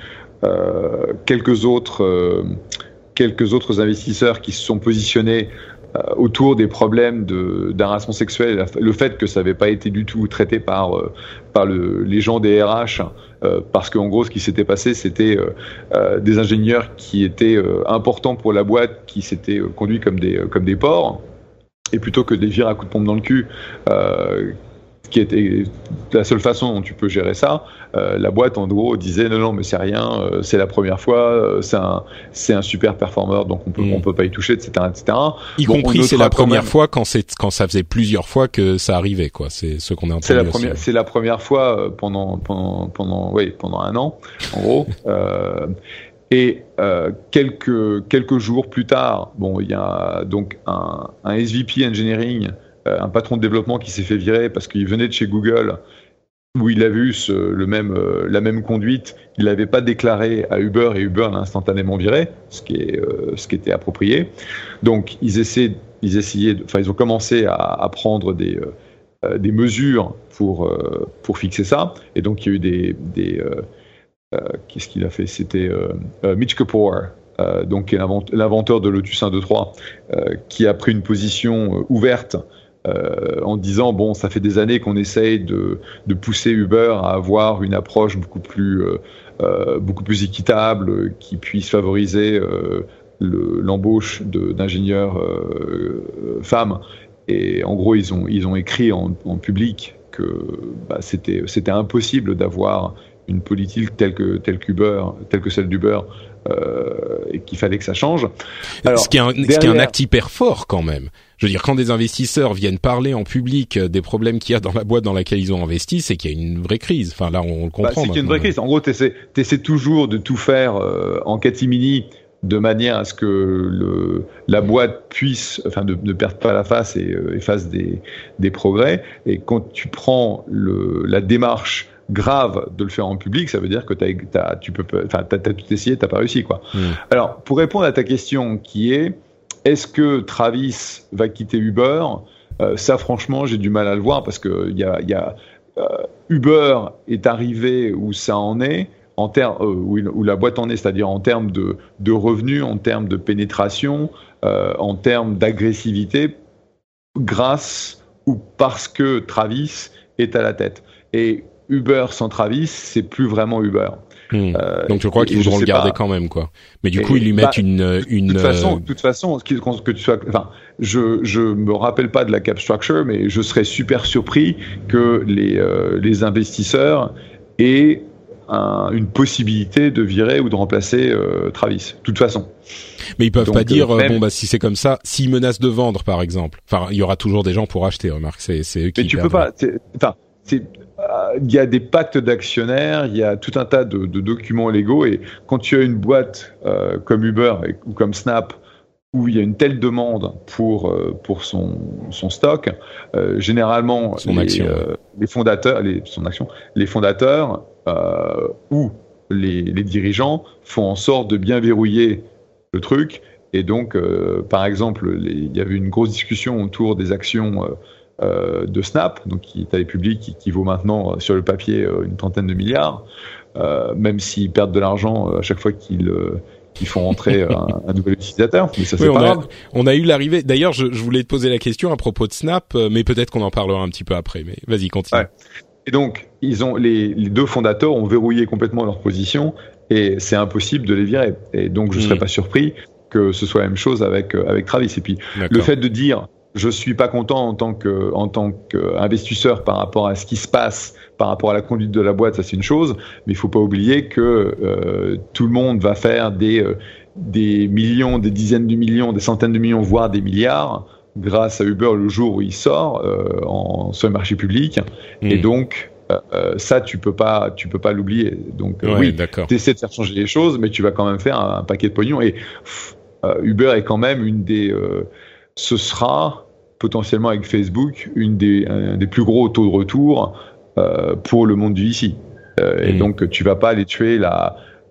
euh, quelques autres, euh, quelques autres investisseurs qui se sont positionnés euh, autour des problèmes de d'harassement sexuel, le fait que ça n'avait pas été du tout traité par euh, par le, les gens des R H. Euh, parce qu'en gros, ce qui s'était passé, c'était euh, euh, des ingénieurs qui étaient euh, importants pour la boîte, qui s'étaient euh, conduits comme des, euh, comme des porcs, et plutôt que des vires à coups de pompe dans le cul, euh, qui était la seule façon dont tu peux gérer ça, euh, la boîte, en gros, disait non, non, mais c'est rien, euh, c'est la première fois, euh, c'est, un, c'est un super performeur, donc on peut, mmh. on peut pas y toucher, et cetera, et cetera. Y bon, compris, c'est la première même... fois quand, c'est, quand ça faisait plusieurs fois que ça arrivait, quoi. C'est ce qu'on a entendu. C'est la première, c'est la première fois pendant, pendant, pendant, oui, pendant un an, en gros. euh, Et euh, quelques quelques jours plus tard, bon, il y a donc un, un S V P engineering, euh, un patron de développement qui s'est fait virer parce qu'il venait de chez Google, où il a vu ce, le même euh, la même conduite. Il l'avait pas déclaré à Uber et Uber l'a instantanément viré, ce qui est euh, ce qui était approprié. Donc ils essaient ils essayaient, enfin ils ont commencé à, à prendre des euh, des mesures pour euh, pour fixer ça. Et donc il y a eu des des euh, Euh, qu'est-ce qu'il a fait? C'était euh, euh, Mitch Kapor, euh, donc l'inventeur de Lotus un, deux, trois, euh, qui a pris une position euh, ouverte euh, en disant bon, ça fait des années qu'on essaye de, de pousser Uber à avoir une approche beaucoup plus euh, euh, beaucoup plus équitable, qui puisse favoriser euh, le, l'embauche de, d'ingénieurs euh, femmes. Et en gros, ils ont ils ont écrit en, en public que bah, c'était c'était impossible d'avoir une politique telle que telle qu'Uber, telle que celle d'Uber, euh, et qu'il fallait que ça change. Alors, ce qui est un, derrière... ce qui est un acte hyper fort quand même. Je veux dire, quand des investisseurs viennent parler en public des problèmes qu'il y a dans la boîte dans laquelle ils ont investi, c'est qu'il y a une vraie crise. Enfin, là, on le comprend. Bah, c'est qu'il y a une vraie crise. En gros, t'essaies, t'essaies toujours de tout faire euh, en catimini, de manière à ce que le, la boîte puisse, enfin, ne, ne perde pas la face et, euh, et fasse des, des progrès. Et quand tu prends le, la démarche grave de le faire en public, ça veut dire que t'as, t'as, tu peux, enfin, t'as, t'as tout essayé, t'as pas réussi, quoi. Mmh. Alors, pour répondre à ta question, qui est, est-ce que Travis va quitter Uber? euh, Ça, franchement, j'ai du mal à le voir parce que il y a, il y a euh, Uber est arrivé où ça en est, en termes euh, où, où la boîte en est, c'est-à-dire en termes de, de revenus, en termes de pénétration, euh, en termes d'agressivité, grâce ou parce que Travis est à la tête. Et Uber sans Travis, c'est plus vraiment Uber. Mmh. Euh, Donc je crois qu'ils voudront le garder pas. Quand même, quoi. Mais du et, coup, ils lui mettent bah, une une. De toute façon, de toute façon, que tu sois, enfin, je je me rappelle pas de la cap structure, mais je serais super surpris que les euh, les investisseurs aient un, une possibilité de virer ou de remplacer euh, Travis. De toute façon. Mais ils peuvent Donc, pas dire euh, même... bon bah si c'est comme ça, s'ils menacent de vendre, par exemple. Enfin, il y aura toujours des gens pour acheter. Remarque, c'est c'est eux qui. Mais tu peux pas. Enfin, c'est. Il y a des pactes d'actionnaires, il y a tout un tas de, de documents légaux, et quand tu as une boîte euh, comme Uber et, ou comme Snap où il y a une telle demande pour euh, pour son son stock, euh, généralement son les, action. euh, les fondateurs, les son action, les fondateurs euh, ou les les dirigeants font en sorte de bien verrouiller le truc, et donc euh, par exemple, les, il y avait une grosse discussion autour des actions euh, Euh, de Snap, donc qui est allé public, qui, qui vaut maintenant euh, sur le papier euh, une trentaine de milliards, euh, même s'ils perdent de l'argent euh, à chaque fois qu'ils, euh, qu'ils font rentrer un, un nouvel utilisateur. Mais ça, c'est oui, pas on grave. A, on a eu l'arrivée. D'ailleurs, je, je voulais te poser la question à propos de Snap, mais peut-être qu'on en parlera un petit peu après. Mais vas-y, continue. Ouais. Et donc, ils ont les, les deux fondateurs ont verrouillé complètement leur position, et c'est impossible de les virer. Et donc, je ne mmh. serais pas surpris que ce soit la même chose avec avec Travis. Et puis, D'accord. le fait de dire je suis pas content en tant que en tant qu'investisseur par rapport à ce qui se passe, par rapport à la conduite de la boîte, ça c'est une chose, mais il faut pas oublier que euh, tout le monde va faire des euh, des millions, des dizaines de millions, des centaines de millions, voire des milliards grâce à Uber le jour où il sort euh, en sur le marché public. Mmh. Et donc euh, ça tu peux pas tu peux pas l'oublier. Donc ouais, oui, d'accord. Tu essaies de faire changer les choses, mais tu vas quand même faire un, un paquet de pognon. Et pff, euh, Uber est quand même une des euh, ce sera potentiellement avec Facebook une des, un des plus gros taux de retour euh, pour le monde du V C. Euh, mmh. Et donc tu vas pas aller tuer la,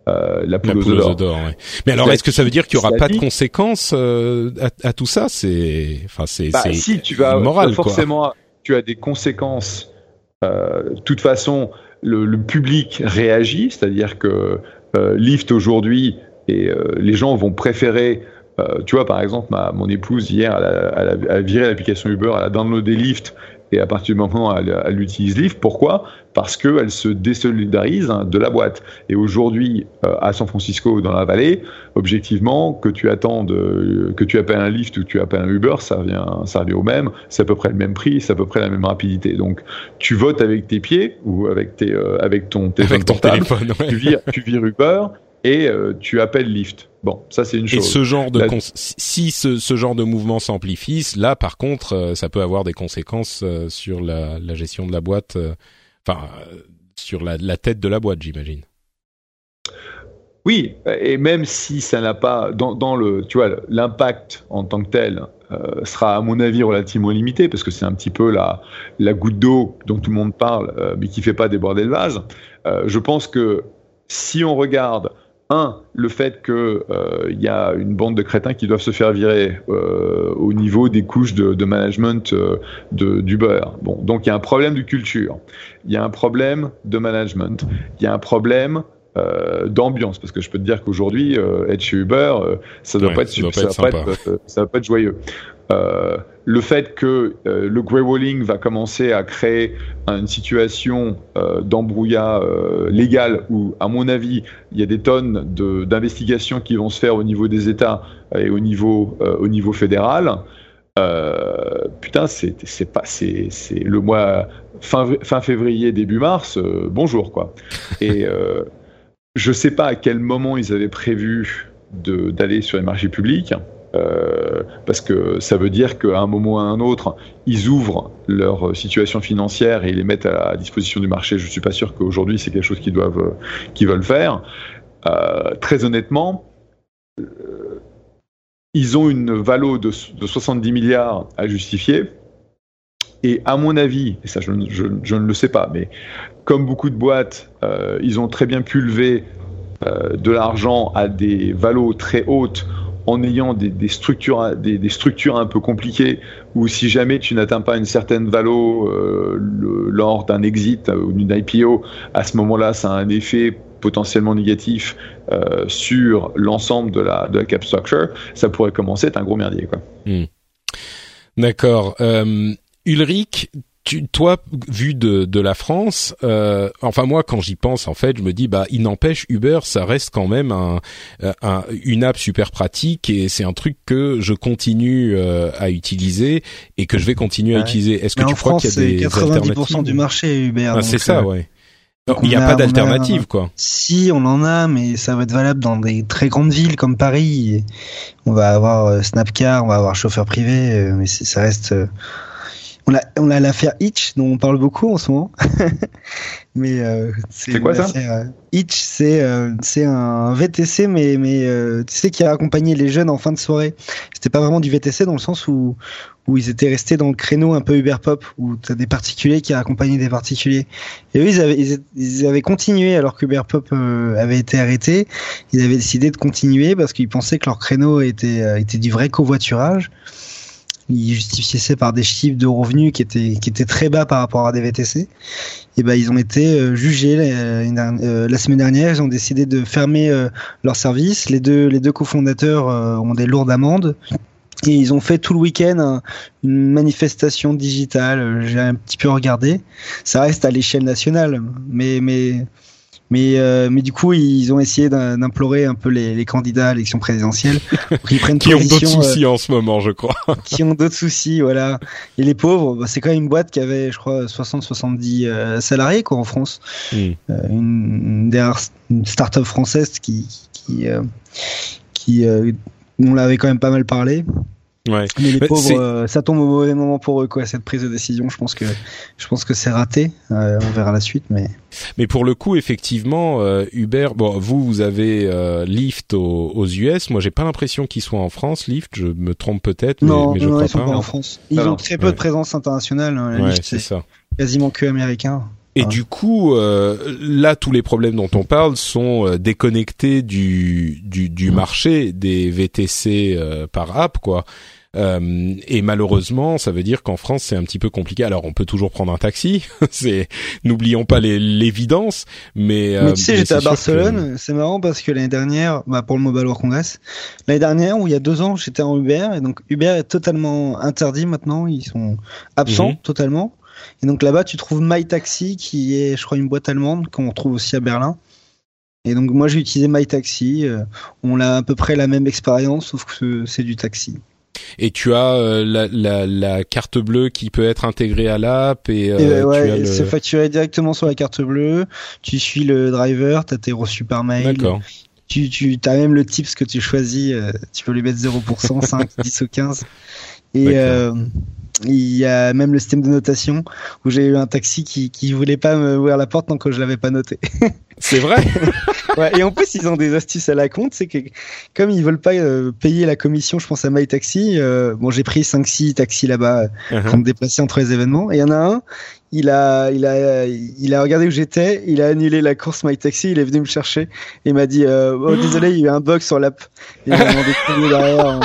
euh, la poule, la aux poule œufs aux œufs d'or. Ouais. Mais alors, est-ce que ça veut dire qu'il y aura pas de conséquences euh, à, à tout ça? C'est, enfin, c'est, bah, c'est si tu vas immoral, forcément, quoi. Tu as des conséquences. Euh, de toute façon, le, le public réagit, c'est-à-dire que euh, Lyft aujourd'hui et euh, les gens vont préférer. Euh, tu vois, par exemple, ma, mon épouse hier, elle a, elle a, elle a viré l'application Uber, elle a downloadé Lyft. Et à partir du moment où elle, elle utilise Lyft, pourquoi ? Parce qu'elle se désolidarise hein, de la boîte. Et aujourd'hui, euh, à San Francisco, dans la vallée, objectivement, que tu attendes, euh, que tu appelles un Lyft ou que tu appelles un Uber, ça revient, ça revient au même. C'est à peu près le même prix, c'est à peu près la même rapidité. Donc, tu votes avec tes pieds ou avec tes, euh, avec ton téléphone avec ton portable. téléphone, ouais. Tu vires, tu vires Uber et euh, tu appelles Lyft. Bon, ça c'est une chose. Et ce genre de la... cons- si ce, ce genre de mouvement s'amplifie, là par contre, euh, ça peut avoir des conséquences euh, sur la, la gestion de la boîte, euh, enfin euh, sur la, la tête de la boîte, j'imagine. Oui, et même si ça n'a pas dans, dans le, tu vois, l'impact en tant que tel euh, sera à mon avis relativement limité parce que c'est un petit peu la la goutte d'eau dont tout le monde parle, euh, mais qui fait pas déborder le vase. Euh, je pense que si on regarde Un, le fait qu'il euh, y a une bande de crétins qui doivent se faire virer euh, au niveau des couches de, de management euh, de, d'Uber. Bon, donc il y a un problème de culture, il y a un problème de management, il y a un problème euh, d'ambiance, parce que je peux te dire qu'aujourd'hui, euh, être chez Uber, euh, ça doit ouais, pas être ça doit super, pas ça va être pas être, euh, ça va pas être joyeux. Euh, le fait que euh, le greywalling va commencer à créer une situation euh, d'embrouillat euh, légal où, à mon avis, il y a des tonnes de, d'investigations qui vont se faire au niveau des États et au niveau, euh, au niveau fédéral. Euh, putain, c'est, c'est pas, c'est, c'est le mois fin, fin février, début mars. Euh, bonjour, quoi. Et euh, je sais pas à quel moment ils avaient prévu de, d'aller sur les marchés publics. Euh, parce que ça veut dire qu'à un moment ou à un autre, ils ouvrent leur situation financière et ils les mettent à la disposition du marché. Je ne suis pas sûr qu'aujourd'hui c'est quelque chose qu'ils doivent, qu'ils veulent faire. Euh, très honnêtement, euh, ils ont une valo de, de soixante-dix milliards à justifier. Et à mon avis, et ça je, je, je ne le sais pas, mais comme beaucoup de boîtes, euh, ils ont très bien pu lever euh, de l'argent à des valos très hautes en ayant des, des, structures, des, des structures un peu compliquées, où si jamais tu n'atteins pas une certaine valo euh, le, lors d'un exit ou d'une I P O, à ce moment-là, ça a un effet potentiellement négatif euh, sur l'ensemble de la, de la cap structure, ça pourrait commencer à être un gros merdier, quoi. Mmh. D'accord. Euh, Ulrich, tu, toi, vu de, de la France, euh, enfin moi, quand j'y pense, en fait, je me dis, bah, il n'empêche, Uber, ça reste quand même un, un une app super pratique et c'est un truc que je continue euh, à utiliser et que je vais continuer ouais. à utiliser. Est-ce que Mais tu crois France, qu'il y a des quatre-vingt-dix pour cent du marché Uber. Ah, c'est ça, euh, ouais. Il n'y a, a pas d'alternative, a, quoi. Si, on en a, mais ça va être valable dans des très grandes villes comme Paris. On va avoir euh, Snapcar, on va avoir chauffeur privé, euh, mais c'est, ça reste. Euh, On a, on a l'affaire Hitch dont on parle beaucoup en ce moment. mais euh, c'est, c'est quoi ça euh, Hitch, c'est euh, c'est un V T C mais mais euh, tu sais qui a accompagné les jeunes en fin de soirée. C'était pas vraiment du V T C dans le sens où où ils étaient restés dans le créneau un peu Uber Pop où t'as des particuliers qui accompagnaient des particuliers. Et eux ils avaient ils, ils avaient continué alors qu'Uber Pop euh, avait été arrêté. Ils avaient décidé de continuer parce qu'ils pensaient que leur créneau était euh, était du vrai covoiturage. Ils justifiaient ça par des chiffres de revenus qui étaient qui étaient très bas par rapport à des V T C. Et ben ils ont été euh, jugés euh, euh, la semaine dernière. Ils ont décidé de fermer euh, leur service. Les deux les deux cofondateurs euh, ont des lourdes amendes. Et ils ont fait tout le week-end un, une manifestation digitale. J'ai un petit peu regardé. Ça reste à l'échelle nationale, mais mais Mais, euh, mais du coup, ils ont essayé d'implorer un peu les, les candidats à l'élection présidentielle pour qu'ils prennent qui position, ont d'autres soucis euh, en ce moment, je crois. qui ont d'autres soucis, voilà. Et les pauvres, bah, c'est quand même une boîte qui avait, je crois, soixante soixante-dix euh, salariés quoi en France. Mm. Euh, une, une, une start-up française qui, qui, euh, qui euh, on l'avait quand même pas mal parlé. Ouais. Mais les mais pauvres, euh, ça tombe au mauvais moment pour eux, quoi, cette prise de décision. Je pense que, je pense que c'est raté. Euh, on verra la suite, mais. Mais pour le coup, effectivement, euh, Uber, bon, vous, vous avez euh, Lyft aux, aux U S. Moi, j'ai pas l'impression qu'ils soient en France, Lyft. Je me trompe peut-être, mais, non, mais je non, crois ils sont pas. pas en France. Ils non, ont très peu ouais. de présence internationale. Hein, ouais, Lyft, c'est, c'est ça. Quasiment que américain. Et ah. du coup, euh, là, tous les problèmes dont on parle sont euh, déconnectés du du, du marché des V T C euh, par app, quoi. Euh, et malheureusement, ça veut dire qu'en France, c'est un petit peu compliqué. Alors, on peut toujours prendre un taxi. c'est, n'oublions pas les, l'évidence. Mais, mais tu sais, euh, j'étais à Barcelone. Que... C'est marrant parce que l'année dernière, bah, pour le Mobile World Congress, l'année dernière, ou il y a deux ans, j'étais en Uber. Et donc, Uber est totalement interdit maintenant. Ils sont absents mm-hmm. totalement. Et donc là-bas, tu trouves MyTaxi, qui est, je crois, une boîte allemande qu'on retrouve aussi à Berlin. Et donc, moi, j'ai utilisé MyTaxi. Euh, on a à peu près la même expérience, sauf que c'est du taxi. Et tu as euh, la, la, la carte bleue qui peut être intégrée à l'app et, euh, et euh, ouais, tu as le... c'est facturé directement sur la carte bleue. Tu suis le driver, t'as tes reçus par mail. D'accord. Tu, tu as même le tips que tu choisis. Euh, tu peux lui mettre zéro pour cent, cinq, dix ou quinze. Et euh, il y a même le système de notation où j'ai eu un taxi qui qui voulait pas me ouvrir la porte tant que je l'avais pas noté. C'est vrai. Ouais, et en plus ils ont des astuces à la compte, c'est que comme ils veulent pas euh, payer la commission, je pense à MyTaxi, euh, bon j'ai pris cinq six taxis là-bas euh, uh-huh. pour me déplacer entre les événements, et il y en a un, il a il a il a regardé où j'étais, il a annulé la course MyTaxi, il est venu me chercher et il m'a dit euh, oh désolé, il y a eu un bug sur l'app. Et il m'a demandé de payer derrière. En...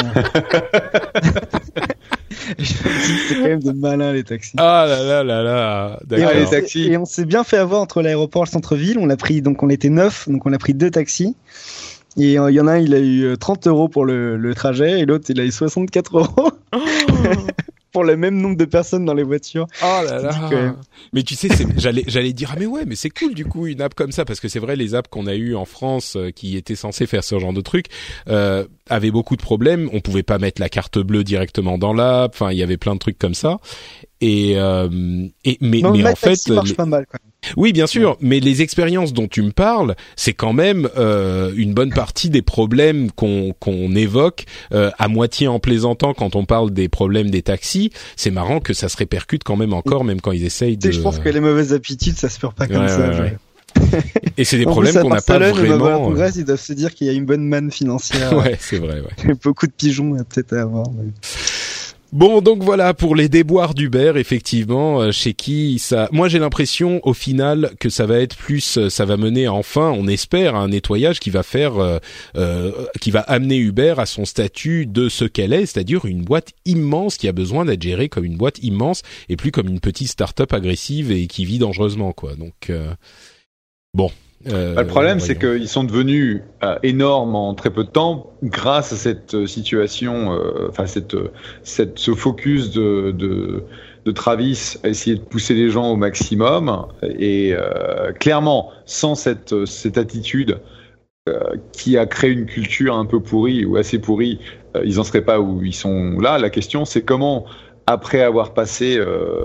C'est quand même de malins les taxis. Ah là là là là. D'accord. Et, les taxis. Et on s'est bien fait avoir entre l'aéroport et le centre-ville. On a pris, donc on était neuf, donc on a pris deux taxis. Et il euh, y en a un, il a eu trente euros pour le, le trajet, et l'autre, il a eu soixante-quatre euros. Oh. Pour le même nombre de personnes dans les voitures. Oh là là. Que... Mais tu sais, c'est, j'allais, j'allais dire, ah mais ouais, mais c'est cool du coup une app comme ça, parce que c'est vrai, les apps qu'on a eues en France euh, qui étaient censées faire ce genre de truc euh, avaient beaucoup de problèmes. On pouvait pas mettre la carte bleue directement dans l'app. Enfin, il y avait plein de trucs comme ça. Et, euh, et mais, non, mais en fait, ça marche les... pas mal, quoi. Oui, bien sûr, ouais. mais les expériences dont tu me parles, c'est quand même euh, une bonne partie des problèmes qu'on qu'on évoque euh, à moitié en plaisantant quand on parle des problèmes des taxis. C'est marrant que ça se répercute quand même encore, même quand ils essayent de... Je pense que les mauvaises habitudes, ça se perd pas comme ouais, ça. Ouais, ouais. Et c'est des problèmes plus, qu'on n'a pas vraiment. Le Congrès, ils doivent se dire qu'il y a une bonne manne financière. Ouais, c'est vrai. Ouais. Beaucoup de pigeons peut-être à avoir. Mais... Bon, donc voilà pour les déboires d'Uber, effectivement, euh, chez qui ça. Moi, j'ai l'impression, au final, que ça va être plus, euh, ça va mener enfin, on espère, à un nettoyage qui va faire, euh, euh, qui va amener Uber à son statut de ce qu'elle est, c'est-à-dire une boîte immense qui a besoin d'être gérée comme une boîte immense et plus comme une petite start-up agressive et qui vit dangereusement, quoi. Donc, euh, bon. Euh, bah, le problème, c'est qu'ils sont devenus euh, énormes en très peu de temps grâce à cette euh, situation, enfin euh, cette, cette, ce focus de, de, de Travis à essayer de pousser les gens au maximum. Et euh, clairement, sans cette, cette attitude euh, qui a créé une culture un peu pourrie ou assez pourrie, euh, ils n'en seraient pas où ils sont là. La question, c'est comment, après avoir passé euh,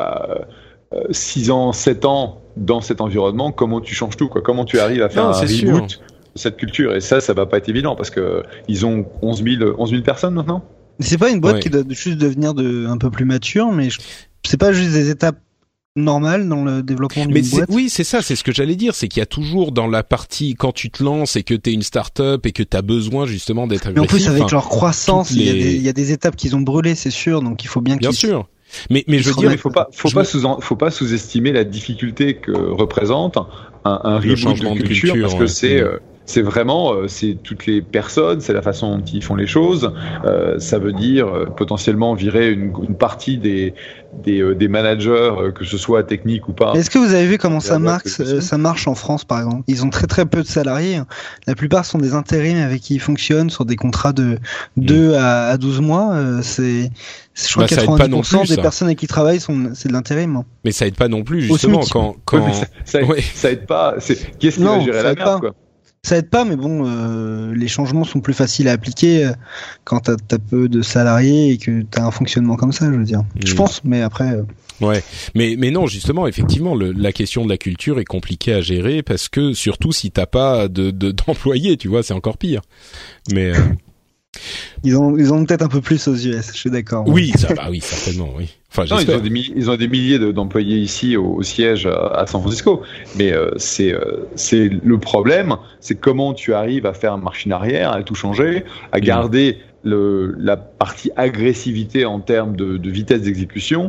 six ans, sept ans dans cet environnement, comment tu changes tout, quoi. Comment tu arrives à faire non, un reboot sûr. de cette culture. Et ça, ça va pas être évident parce que ils ont onze mille personnes maintenant. C'est pas une boîte ouais. qui doit juste devenir de, un peu plus mature, mais je... c'est pas juste des étapes normales dans le développement d'une mais boîte. Oui, c'est ça, c'est ce que j'allais dire, c'est qu'il y a toujours dans la partie, quand tu te lances et que t'es une start-up et que t'as besoin justement d'être agressif. Mais en plus, avec leur croissance, les... il, y a des, il y a des étapes qu'ils ont brûlées, c'est sûr, donc il faut bien qu'ils... Bien sûr. Mais, mais je veux dire, il faut pas, faut pas sous, faut pas sous-estimer la difficulté que représente un, un reboot de culture, de culture parce que ouais. c'est, euh, c'est vraiment, euh, c'est toutes les personnes, c'est la façon dont ils font les choses. Euh, ça veut dire euh, potentiellement virer une, une partie des des, euh, des managers, euh, que ce soit technique ou pas. Est-ce que vous avez vu comment ça marche, euh, ça marche en France, par exemple? Ils ont très très peu de salariés. La plupart sont des intérims avec qui ils fonctionnent sur des contrats de deux mmh. à, à douze mois. Euh, c'est Je crois bah, que quatre-vingt-dix pour cent des personnes avec qui ils travaillent sont, c'est de l'intérim. Hein. Mais ça aide pas non plus, justement, quand, quand... Ouais, ça, ça, aide, ouais. ça aide pas. C'est... Qu'est-ce qui non, va gérer la merde, quoi? Ça aide pas, mais bon, euh, les changements sont plus faciles à appliquer quand t'as, t'as peu de salariés et que t'as un fonctionnement comme ça, je veux dire. Mmh. Je pense, mais après... Euh... Ouais, mais mais non, justement, effectivement, le, la question de la culture est compliquée à gérer parce que, surtout, si t'as pas de, de d'employés, tu vois, c'est encore pire. Mais... Euh... Ils ont, ils ont peut-être un peu plus aux U S, je suis d'accord. Oui, ça, bah oui, certainement, oui. Enfin, non, ils ont des milliers, ils ont des milliers de, d'employés ici au, au siège à, à San Francisco. Mais euh, c'est, euh, c'est le problème, c'est comment tu arrives à faire marche arrière, à tout changer, à garder le, la partie agressivité en termes de, de vitesse d'exécution,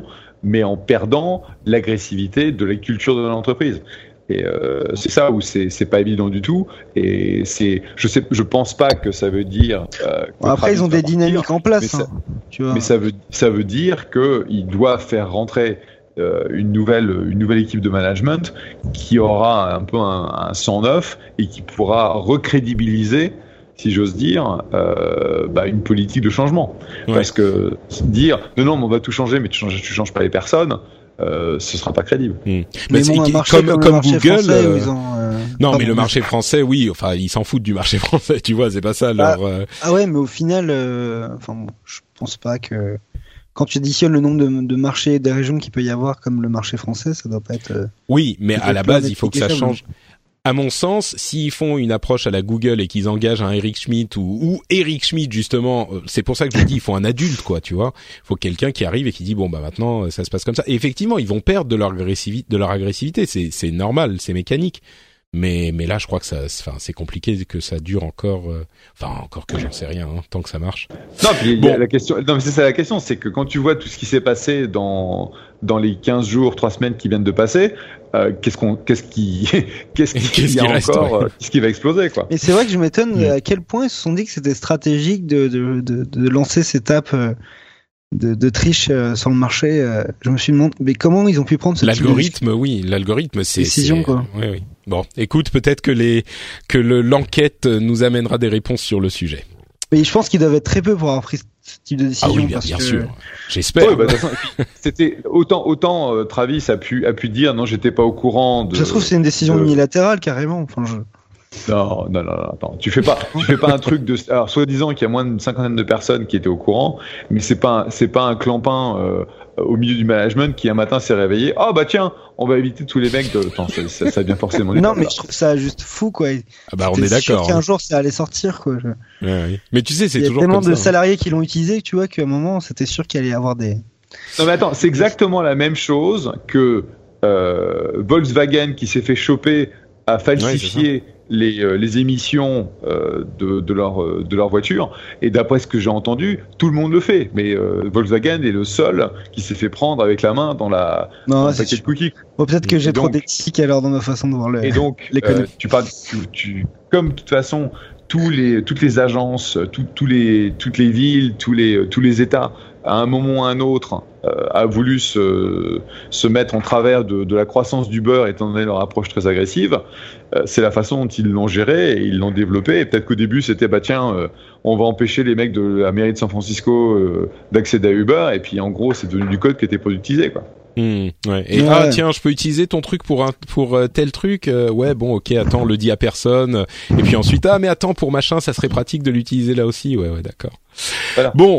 mais en perdant l'agressivité de la culture de l'entreprise. Et euh, c'est ça où c'est c'est pas évident du tout. Et c'est je sais je pense pas que ça veut dire. Euh, bon, après ils ont des dynamiques en place. Mais, hein, ça, tu vois. mais ça veut ça veut dire que ils doivent faire rentrer euh, une nouvelle une nouvelle équipe de management qui aura un peu un, un sang neuf et qui pourra recrédibiliser, si j'ose dire, euh, bah, une politique de changement. Ouais. Parce que dire non non mais on va tout changer, mais tu changes tu changes pas les personnes. Euh, ce sera pas crédible. Mmh. Mais, mais bon, un comme, comme, comme Google, euh... ils ont, euh... non, Pardon, mais le marché français, oui, enfin, ils s'en foutent du marché français, tu vois, c'est pas ça leur. Ah, euh... ah ouais, mais au final, euh... enfin, bon, je pense pas que quand tu additionnes le nombre de, de marchés et des régions qu'il peut y avoir comme le marché français, ça doit pas être. Euh... Oui, mais à la base, il faut que ça change. À mon sens, s'ils font une approche à la Google et qu'ils engagent un Eric Schmidt ou, ou Eric Schmidt justement, c'est pour ça que je dis, il faut un adulte, quoi, tu vois. Il faut quelqu'un qui arrive et qui dit bon bah maintenant ça se passe comme ça. Et effectivement, ils vont perdre de leur agressivité, de leur agressivité, c'est c'est normal, c'est mécanique. Mais mais là, je crois que ça, enfin, c'est compliqué que ça dure encore. Euh, enfin, encore que j'en sais rien, hein, tant que ça marche. Non, puis bon. la question. Non, mais c'est ça la question, c'est que quand tu vois tout ce qui s'est passé dans dans les quinze jours, trois semaines qui viennent de passer, euh, qu'est-ce qu'on, qu'est-ce qui, qu'est-ce qui, qu'est-ce y a qui reste, encore, ouais. euh, qu'est-ce qui va exploser, quoi. Et c'est vrai que je m'étonne mmh. à quel point ils se sont dit que c'était stratégique de de de, de lancer ces étapes. Euh... De, de triche euh, sur le marché, euh, je me suis demandé, mais comment ils ont pu prendre ce l'algorithme, oui, l'algorithme, c'est décision c'est, quoi. Oui, oui. Bon, écoute, peut-être que les que le, l'enquête nous amènera des réponses sur le sujet. Mais je pense qu'ils doivent être très peu pour avoir pris ce type de décision. Ah oui, bien, parce bien que... sûr. J'espère. Ouais, bah, de toute façon, c'était autant autant euh, Travis a pu a pu dire non, j'étais pas au courant. De, ça se trouve c'est une décision de... unilatérale carrément. Enfin, je... Non, non, non, non, attends. Tu fais pas, tu fais pas un truc de. Alors, soi-disant qu'il y a moins d'une cinquantaine de personnes qui étaient au courant, mais c'est pas, c'est pas un clampin euh, au milieu du management qui un matin s'est réveillé. Oh bah tiens, on va éviter tous les mecs de. Attends, ça, ça, ça devient forcément. Non, mais je trouve ça juste fou, quoi. Ah bah on est d'accord. Sûr qu'un jour ça allait sortir, quoi. Je... Ouais, oui. Mais tu sais, c'est toujours. Il y a tellement comme de ça, salariés hein. qui l'ont utilisé, tu vois, qu'à un moment c'était sûr qu'il allait y avoir des. Non mais attends, c'est exactement la même chose que euh, Volkswagen qui s'est fait choper à falsifier. Ouais, les euh, les émissions euh, de de leur euh, de leur voiture, et d'après ce que j'ai entendu, tout le monde le fait, mais euh, Volkswagen est le seul qui s'est fait prendre avec la main dans la non, dans le paquet de cookies. Bon, peut-être que j'ai donc, trop d'éthique alors dans ma façon de voir le. Et donc les euh, tu parles tu, tu comme de toute façon tous les toutes les agences, tout, tous les toutes les villes, tous les tous les États à un moment ou à un autre euh, a voulu se se mettre en travers de de la croissance du beurre étant donné leur approche très agressive. Euh, c'est la façon dont ils l'ont géré et ils l'ont développé. Et peut-être qu'au début c'était bah tiens euh, on va empêcher les mecs de la mairie de San Francisco euh, d'accéder à Uber, et puis en gros c'est devenu du code qui était pas utilisé, quoi. Mmh, ouais. Et ouais. ah tiens, je peux utiliser ton truc pour un pour euh, tel truc. Euh, ouais bon ok attends, on le dit à personne. Et puis ensuite ah mais attends pour machin ça serait pratique de l'utiliser là aussi. Ouais ouais d'accord. Voilà. Bon.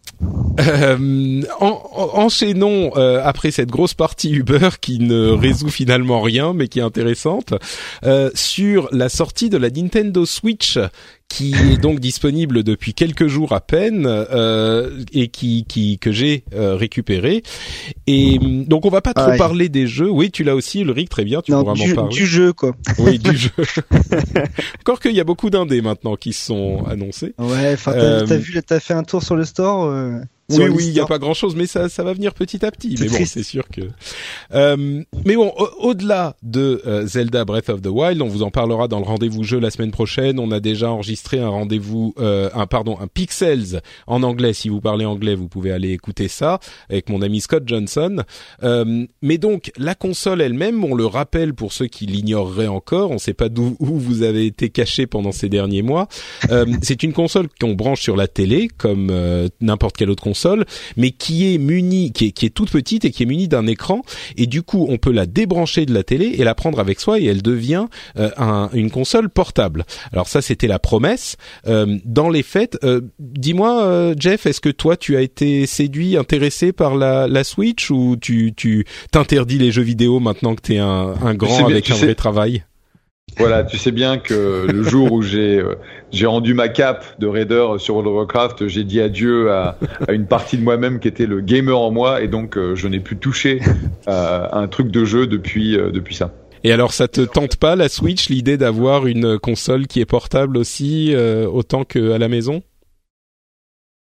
Euh, en, en, enchaînons euh, après cette grosse partie Uber qui ne résout finalement rien mais qui est intéressante euh, sur la sortie de la Nintendo Switch qui est donc disponible depuis quelques jours à peine euh, et qui, qui que j'ai euh, récupéré. Et donc on va pas trop ah, parler des jeux. Oui, tu l'as aussi, Ulrich, très bien, tu non, pourras du, m'en parler. Du jeu quoi. Oui, du jeu. Encore qu'il y a beaucoup d'indés maintenant qui se sont annoncés. Ouais, enfin t'as, euh, t'as vu, t'as fait un tour sur le store. Euh... Oui, oui, il y a pas grand-chose, mais ça, ça va venir petit à petit. C'est mais triste. Bon, c'est sûr que. Euh, mais bon, au- au-delà de euh, Zelda Breath of the Wild, on vous en parlera dans le rendez-vous jeu la semaine prochaine. On a déjà enregistré un rendez-vous, euh, un pardon, un Pixels en anglais. Si vous parlez anglais, vous pouvez aller écouter ça avec mon ami Scott Johnson. Euh, mais donc, la console elle-même, on le rappelle pour ceux qui l'ignoreraient encore. On ne sait pas d'où où vous avez été caché pendant ces derniers mois. Euh, c'est une console qu'on branche sur la télé, comme euh, n'importe quelle autre console. Console, mais qui est munie, qui est, qui est toute petite et qui est munie d'un écran, et du coup on peut la débrancher de la télé et la prendre avec soi et elle devient euh, un, une console portable. Alors ça c'était la promesse. Euh, dans les faits, euh, dis-moi euh, Jeff, est-ce que toi tu as été séduit, intéressé par la, la Switch, ou tu tu t'interdis les jeux vidéo maintenant que t'es un, un grand avec un vrai travail? Voilà, tu sais bien que le jour où j'ai euh, j'ai rendu ma cape de raider sur World of Warcraft, j'ai dit adieu à, à une partie de moi-même qui était le gamer en moi, et donc euh, je n'ai plus touché euh, à un truc de jeu depuis euh, depuis ça. Et alors, ça te tente pas la Switch, l'idée d'avoir une console qui est portable aussi euh, autant qu'à la maison?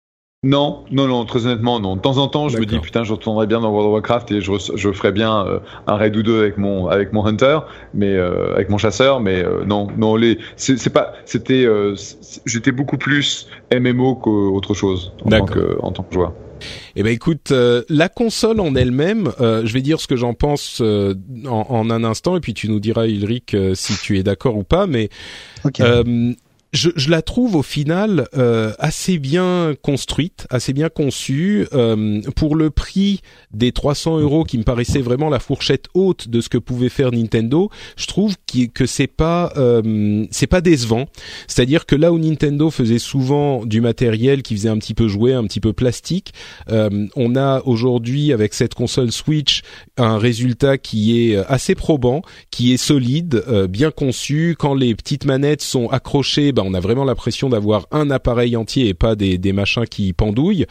Non, non, non, très honnêtement, non. De temps en temps, je D'accord. me dis, putain, je retournerais bien dans World of Warcraft et je, je ferais bien euh, un raid ou deux avec mon, avec mon hunter, mais euh, avec mon chasseur, mais euh, non, non, les, c'est, c'est pas, c'était, euh, c'est, j'étais beaucoup plus M M O qu'autre chose en tant que, en tant que joueur. Eh ben écoute, euh, la console en elle-même, euh, je vais dire ce que j'en pense euh, en, en un instant, et puis tu nous diras, Ulrich, euh, si tu es d'accord ou pas, mais okay. euh, je, je la trouve au final euh, assez bien construite, assez bien conçue. Euh, pour le prix des trois cents euros qui me paraissait vraiment la fourchette haute de ce que pouvait faire Nintendo, je trouve que c'est pas euh, c'est pas décevant. C'est-à-dire que là où Nintendo faisait souvent du matériel qui faisait un petit peu jouet, un petit peu plastique, euh, on a aujourd'hui avec cette console Switch un résultat qui est assez probant, qui est solide, euh, bien conçu. Quand les petites manettes sont accrochées, ben on a vraiment l'impression d'avoir un appareil entier et pas des, des machins qui pendouillent.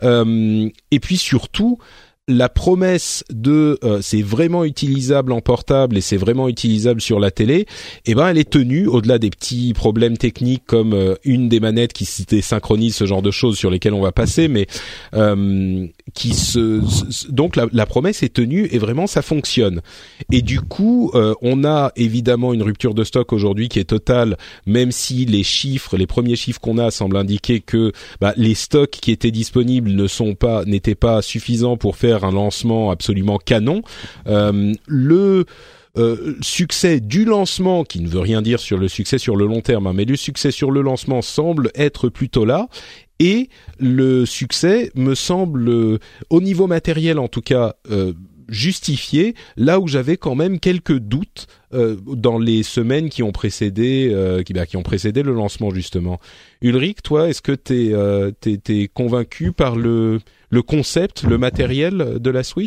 Euh, et puis surtout, la promesse de euh, c'est vraiment utilisable en portable et c'est vraiment utilisable sur la télé, eh ben elle est tenue au-delà des petits problèmes techniques comme euh, une des manettes qui se désynchronise, ce genre de choses sur lesquelles on va passer, mais euh, qui se, se donc la, la promesse est tenue et vraiment ça fonctionne. Et du coup, euh, on a évidemment une rupture de stock aujourd'hui qui est totale, même si les chiffres, les premiers chiffres qu'on a semblent indiquer que bah, les stocks qui étaient disponibles ne sont pas, n'étaient pas suffisants pour faire un lancement absolument canon. Euh, le euh, succès du lancement, qui ne veut rien dire sur le succès sur le long terme, hein, mais le succès sur le lancement semble être plutôt là. Et le succès me semble, euh, au niveau matériel en tout cas, euh, justifié, là où j'avais quand même quelques doutes euh, dans les semaines qui ont précédé euh, qui, bah, qui ont précédé le lancement justement. Ulrich, toi, est-ce que t'es euh, t'es, t'es convaincu par le le concept, le matériel de la Switch ?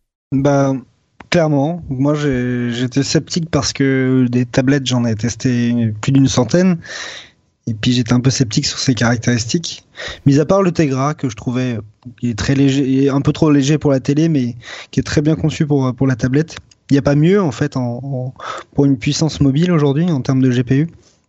Bah clairement, moi j'ai, j'étais sceptique parce que des tablettes j'en ai testé plus d'une centaine. Et puis j'étais un peu sceptique sur ses caractéristiques. Mis à part le Tegra que je trouvais qui est très léger, un peu trop léger pour la télé, mais qui est très bien conçu pour pour la tablette. Il n'y a pas mieux en fait en, en pour une puissance mobile aujourd'hui en termes de G P U.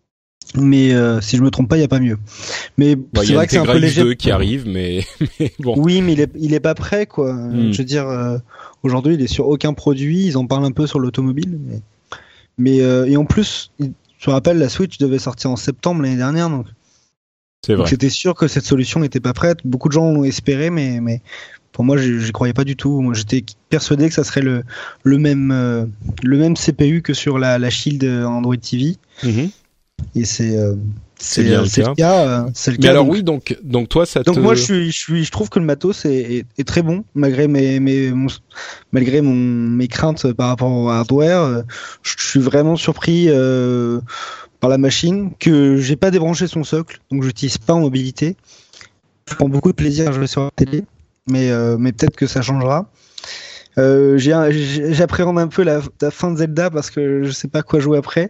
Mais euh, si je me trompe pas, il n'y a pas mieux. Mais bon, c'est vrai que c'est un peu léger. deux qui arrive, mais, mais bon. Oui, mais il est il est pas prêt quoi. Mm. Je veux dire, euh, aujourd'hui il est sur aucun produit. Ils en parlent un peu sur l'automobile, mais mais euh, et en plus. Il, Je me rappelle, la Switch devait sortir en septembre l'année dernière, donc c'est vrai. Donc c'était sûr que cette solution n'était pas prête. Beaucoup de gens l'ont espéré, mais, mais pour moi, je n'y croyais pas du tout. Moi, j'étais persuadé que ça serait le, le, même, euh, le même C P U que sur la, la Shield Android T V. Mm-hmm. Et c'est... Euh, C'est, bien c'est le cas. Le cas euh, c'est le Mais cas, alors donc, oui, donc donc toi ça donc te. Donc moi je suis je suis je trouve que le matos est, est, est très bon malgré mes mes mon, malgré mon mes craintes par rapport au hardware. Je suis vraiment surpris euh, par la machine, que j'ai pas débranché son socle, donc j'utilise pas en mobilité. Je prends beaucoup de plaisir à jouer sur la télé, mais euh, mais peut-être que ça changera. Euh, j'ai un, j'appréhende un peu la, la fin de Zelda parce que je sais pas quoi jouer après.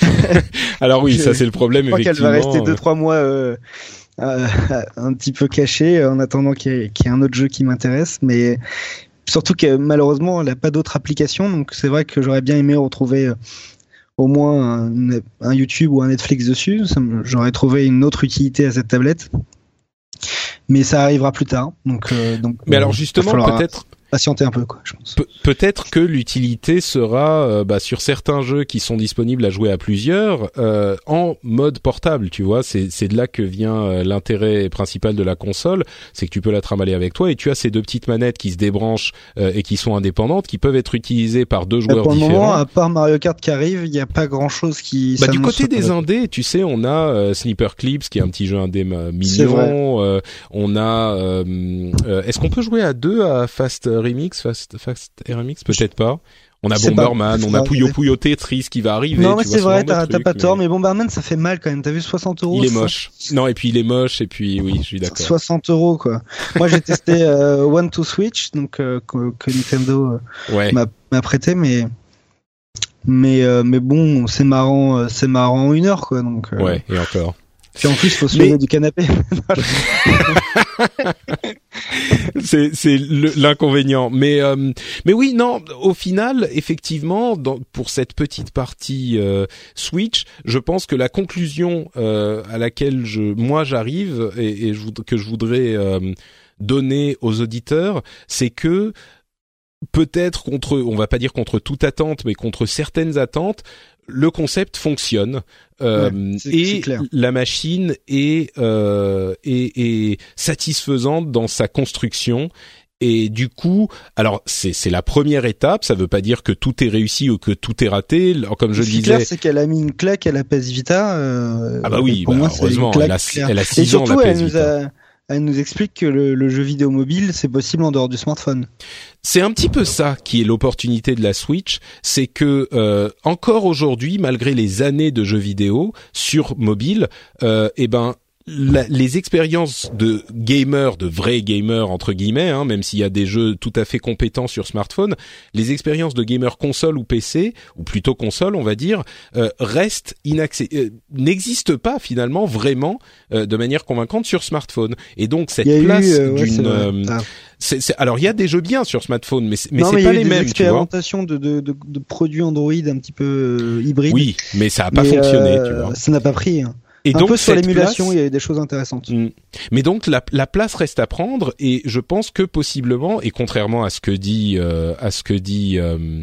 Alors oui, je, ça c'est le problème. Je crois qu'elle va rester deux euh... trois mois euh, euh, un petit peu cachée en attendant qu'il y ait, qu'il y ait un autre jeu qui m'intéresse. Mais surtout que malheureusement, elle a pas d'autres applications, donc c'est vrai que j'aurais bien aimé retrouver euh, au moins un, un YouTube ou un Netflix dessus. Ça me, j'aurais trouvé une autre utilité à cette tablette. Mais ça arrivera plus tard. Donc, euh, donc. Mais alors justement, peut-être. Patienter un peu, quoi, je pense. Pe- peut-être que l'utilité sera euh, bah, sur certains jeux qui sont disponibles à jouer à plusieurs euh, en mode portable, tu vois. C'est, c'est de là que vient euh, l'intérêt principal de la console, c'est que tu peux la trimballer avec toi et tu as ces deux petites manettes qui se débranchent euh, et qui sont indépendantes, qui peuvent être utilisées par deux joueurs pour différents. Pour le moment, à part Mario Kart qui arrive, il n'y a pas grand-chose qui. Bah, du côté des indés, tu sais, on a euh, Sniper Clips qui est un petit jeu indé mignon. Euh, on a. Euh, euh, est-ce qu'on peut jouer à deux à Fast Remix, Fast, Fast Remix, peut-être pas. On a Bomberman, on a Puyo Puyo Tetris qui va arriver. Non, mais tu c'est vois, vrai, t'as, truc, t'as pas mais... tort, mais Bomberman, ça fait mal quand même. T'as vu soixante euros? Il est moche. Non, et puis il est moche, et puis oui, je suis d'accord. soixante euros, quoi. Moi, j'ai testé euh, One to Switch, donc euh, que, que Nintendo euh, ouais. m'a, m'a prêté, mais mais euh, mais bon, c'est marrant, euh, c'est marrant une heure, quoi. Donc. Euh... Ouais, et encore. Puis en plus, il faut se lever mais... du canapé. c'est c'est le, l'inconvénient. Mais euh, mais oui, non. Au final, effectivement, dans, pour cette petite partie euh, Switch, je pense que la conclusion euh, à laquelle je moi j'arrive et, et je, que je voudrais euh, donner aux auditeurs, c'est que peut-être contre, on va pas dire contre toute attente, mais contre certaines attentes, le concept fonctionne euh, ouais, c'est, et c'est la machine est, euh, est, est satisfaisante dans sa construction. Et du coup, alors c'est c'est la première étape. Ça veut pas dire que tout est réussi ou que tout est raté. Comme je le disais, clair, c'est qu'elle a mis une claque à la P E S Vita. Euh, ah bah oui, pour bah, moi, heureusement, c'est elle a, elle a six et surtout, ans la P E S elle Vita. Nous a, elle nous explique que le, le jeu vidéo mobile, c'est possible en dehors du smartphone. C'est un petit peu ça qui est l'opportunité de la Switch, c'est que euh, encore aujourd'hui, malgré les années de jeux vidéo sur mobile, euh, eh ben La, les expériences de gamers, de vrais gamers entre guillemets, hein, même s'il y a des jeux tout à fait compétents sur smartphone, les expériences de gamers console ou P C, ou plutôt console, on va dire, euh, restent inaccès, euh, n'existent pas finalement vraiment euh, de manière convaincante sur smartphone. Et donc cette place eu, euh, ouais, d'une, c'est euh, ah. c'est, c'est, alors il y a des jeux bien sur smartphone, mais mais non, c'est mais pas les mêmes. Il y a eu des expérimentations de, de, de, de produits Android un petit peu euh, hybrides. Oui, mais ça a pas mais fonctionné, euh, tu vois. Ça n'a pas pris. Hein. Et un donc, peu sur l'émulation, place, il y a des choses intéressantes. Mais donc la, la place reste à prendre, et je pense que possiblement, et contrairement à ce que dit, euh, à ce que dit, euh,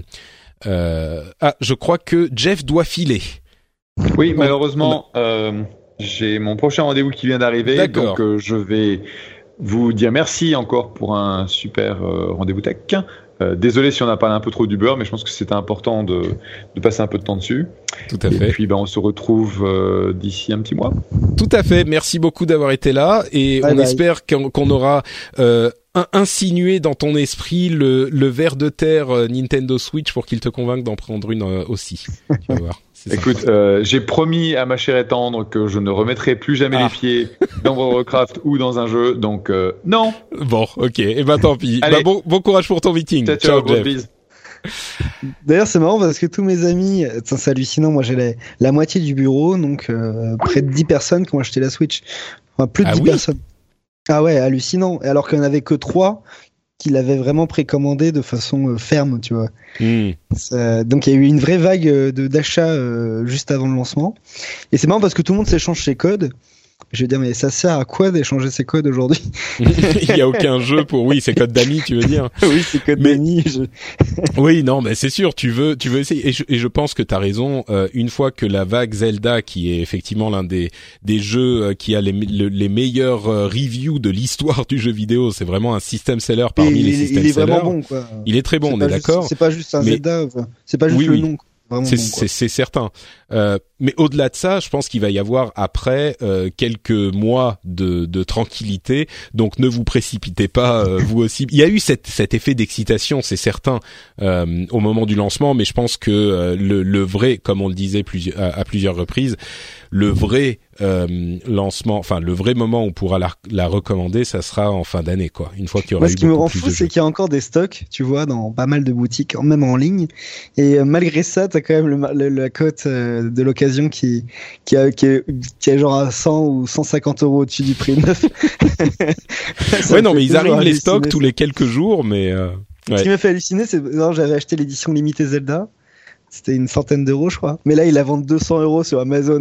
euh, ah, je crois que Jeff doit filer. Oui, bon, malheureusement, a... euh, j'ai mon prochain rendez-vous qui vient d'arriver, D'accord. donc euh, je vais vous dire merci encore pour un super euh, rendez-vous tech. Euh, désolé si on a parlé un peu trop du beurre, mais je pense que c'était important de, de passer un peu de temps dessus. Tout à fait. Et puis ben, on se retrouve euh, d'ici un petit mois. Tout à fait. Merci beaucoup d'avoir été là, et bye on bye. espère qu'on, qu'on aura euh, insinué dans ton esprit le, le ver de terre euh, Nintendo Switch pour qu'il te convainque d'en prendre une euh, aussi. Tu vas voir. Écoute, euh, j'ai promis à ma chère et tendre que je ne remettrai plus jamais ah. les pieds dans World of Warcraft ou dans un jeu, donc euh, non. Bon, ok, et eh ben tant pis. Bah, bon, bon courage pour ton meeting. Ciao, ciao, ciao Jeff. D'ailleurs, c'est marrant parce que tous mes amis, c'est hallucinant. Moi, j'ai la, la moitié du bureau, donc euh, près de dix personnes qui ont acheté la Switch. Enfin, plus de ah dix oui personnes. Ah ouais, hallucinant. Alors qu'il n'y en avait que trois qui l'avaient vraiment précommandé de façon euh, ferme, tu vois. Mm. Ça, donc il y a eu une vraie vague de, d'achat euh, juste avant le lancement. Et c'est marrant parce que tout le monde s'échange ses codes. Je vais dire, mais ça sert à quoi d'échanger ses codes aujourd'hui? Il y a aucun jeu pour, oui, c'est code d'amis, tu veux dire? Oui, c'est code mais... d'amis. Je... oui, non, mais c'est sûr, tu veux, tu veux essayer. Et je, et je pense que t'as raison. Euh, une fois que la vague Zelda, qui est effectivement l'un des des jeux euh, qui a les le, les meilleurs euh, reviews de l'histoire du jeu vidéo, c'est vraiment un system seller parmi et les il, system sellers. Il est sellers. Vraiment bon, quoi. Il est très bon, c'est on est juste, d'accord. C'est pas juste un mais... Zelda, c'est pas juste oui, le oui. nom. C'est, bon, c'est, c'est certain. Euh, mais au-delà de ça, je pense qu'il va y avoir après euh, quelques mois de, de tranquillité. Donc ne vous précipitez pas, euh, vous aussi. Il y a eu cette, cet effet d'excitation, c'est certain, euh, au moment du lancement. Mais je pense que euh, le, le vrai, comme on le disait plusieurs, à, à plusieurs reprises, le vrai euh, lancement, enfin le vrai moment où on pourra la, la recommander, ça sera en fin d'année, quoi. Une fois qu'il y aura Moi, eu ce qui me rend fou, c'est qu'il y a encore des stocks, tu vois, dans pas mal de boutiques, même en ligne. Et euh, malgré ça, t'as quand même le, le, la cote euh, de l'occasion qui qui a qui est, qui est genre à cent ou cent cinquante euros au-dessus du prix neuf. Ouais, non, mais ils arrivent les stocks tous les quelques jours, mais euh, ouais. Ce qui m'a fait halluciner, c'est non, j'avais acheté l'édition limitée Zelda. C'était une centaine d'euros, je crois. Mais là, ils la vendent deux cents euros sur Amazon.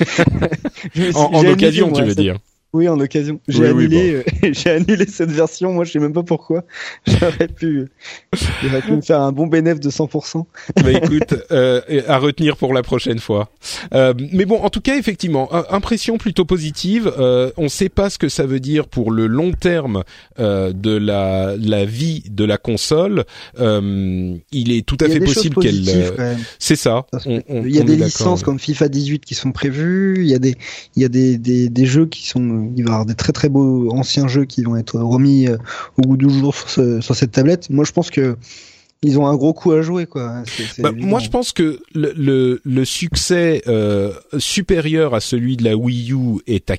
suis, en en occasion, tu veux cette... dire? Oui, en occasion. J'ai oui, annulé, oui, bon. euh, j'ai annulé cette version. Moi, je sais même pas pourquoi. J'aurais pu, j'aurais pu me faire un bon bénéfice de cent pour cent. Bah écoute, euh, à retenir pour la prochaine fois. Euh, mais bon, en tout cas, effectivement, impression plutôt positive. Euh, on sait pas ce que ça veut dire pour le long terme euh, de la la vie de la console. Euh, il est tout à fait possible qu'elle. Euh, c'est ça. On, on, il y a des licences comme FIFA dix-huit qui sont prévues. Il y a des, il y a des des, des jeux qui sont il va y avoir des très très beaux anciens jeux qui vont être remis euh, au goût du jour sur, ce, sur cette tablette. Moi, je pense que ils ont un gros coup à jouer, quoi. C'est, c'est bah, moi, je pense que le, le, le succès euh, supérieur à celui de la Wii U est acquis.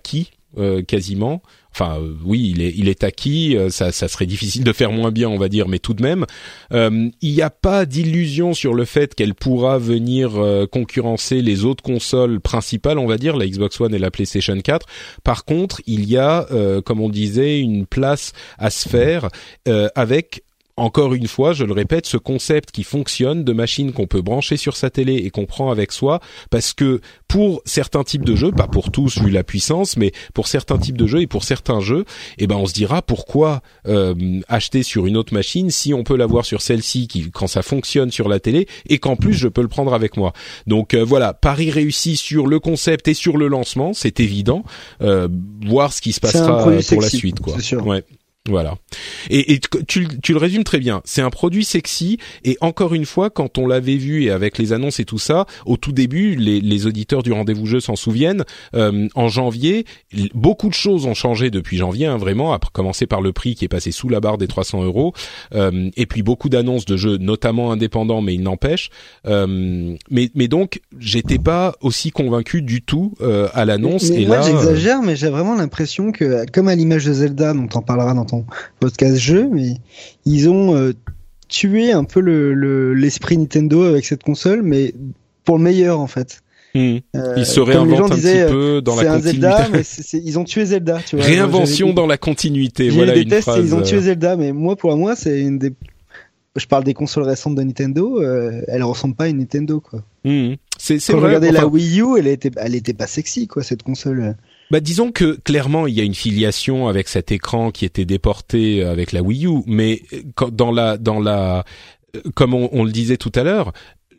euh, quasiment. Enfin, euh, oui, il est, il est acquis. Euh, ça, ça serait difficile de faire moins bien, on va dire, mais tout de même, euh, il n'y a pas d'illusion sur le fait qu'elle pourra venir euh, concurrencer les autres consoles principales, on va dire, la Xbox One et la PlayStation quatre. Par contre, il y a, euh, comme on disait, une place à se faire euh, avec. Encore une fois, je le répète, ce concept qui fonctionne de machine qu'on peut brancher sur sa télé et qu'on prend avec soi, parce que pour certains types de jeux, pas pour tous vu la puissance, mais pour certains types de jeux et pour certains jeux, eh ben on se dira pourquoi euh, acheter sur une autre machine si on peut l'avoir sur celle-ci qui, quand ça fonctionne sur la télé et qu'en plus je peux le prendre avec moi. Donc euh, voilà, pari réussi sur le concept et sur le lancement, c'est évident. Euh, voir ce qui se passera pour sexy, la suite, quoi. C'est sûr. Ouais. Voilà. Et, et tu, tu le résumes très bien. C'est un produit sexy. Et encore une fois, quand on l'avait vu et avec les annonces et tout ça, au tout début, les, les auditeurs du Rendez-vous Jeu s'en souviennent. Euh, en janvier, beaucoup de choses ont changé depuis janvier, hein, vraiment. À commencer par le prix qui est passé sous la barre des trois cents euros. Euh, et puis beaucoup d'annonces de jeux, notamment indépendants, mais il n'empêche. Euh, mais, mais donc, j'étais pas aussi convaincu du tout euh, à l'annonce. Mais, mais et moi, là, j'exagère, mais j'ai vraiment l'impression que, comme à l'image de Zelda, dont t'en parleras dans ton podcast jeu, mais ils ont euh, tué un peu le, le, l'esprit Nintendo avec cette console, mais pour le meilleur en fait. Mmh. Euh, ils se réinventent un disaient, petit peu dans la continuité. C'est un Zelda, mais c'est, c'est, ils ont tué Zelda. Tu vois. Réinvention dans la continuité. J'ai voilà des une tests phrase. Et ils ont tué Zelda, mais moi pour moi c'est une des. Je parle des consoles récentes de Nintendo, euh, elle ressemble pas à une Nintendo quoi. Mmh. C'est, c'est Quand vrai. Regardez enfin... la Wii U, elle était, elle était pas sexy quoi cette console. Bah disons que clairement il y a une filiation avec cet écran qui était déporté avec la Wii U, mais dans la dans la comme on, on le disait tout à l'heure,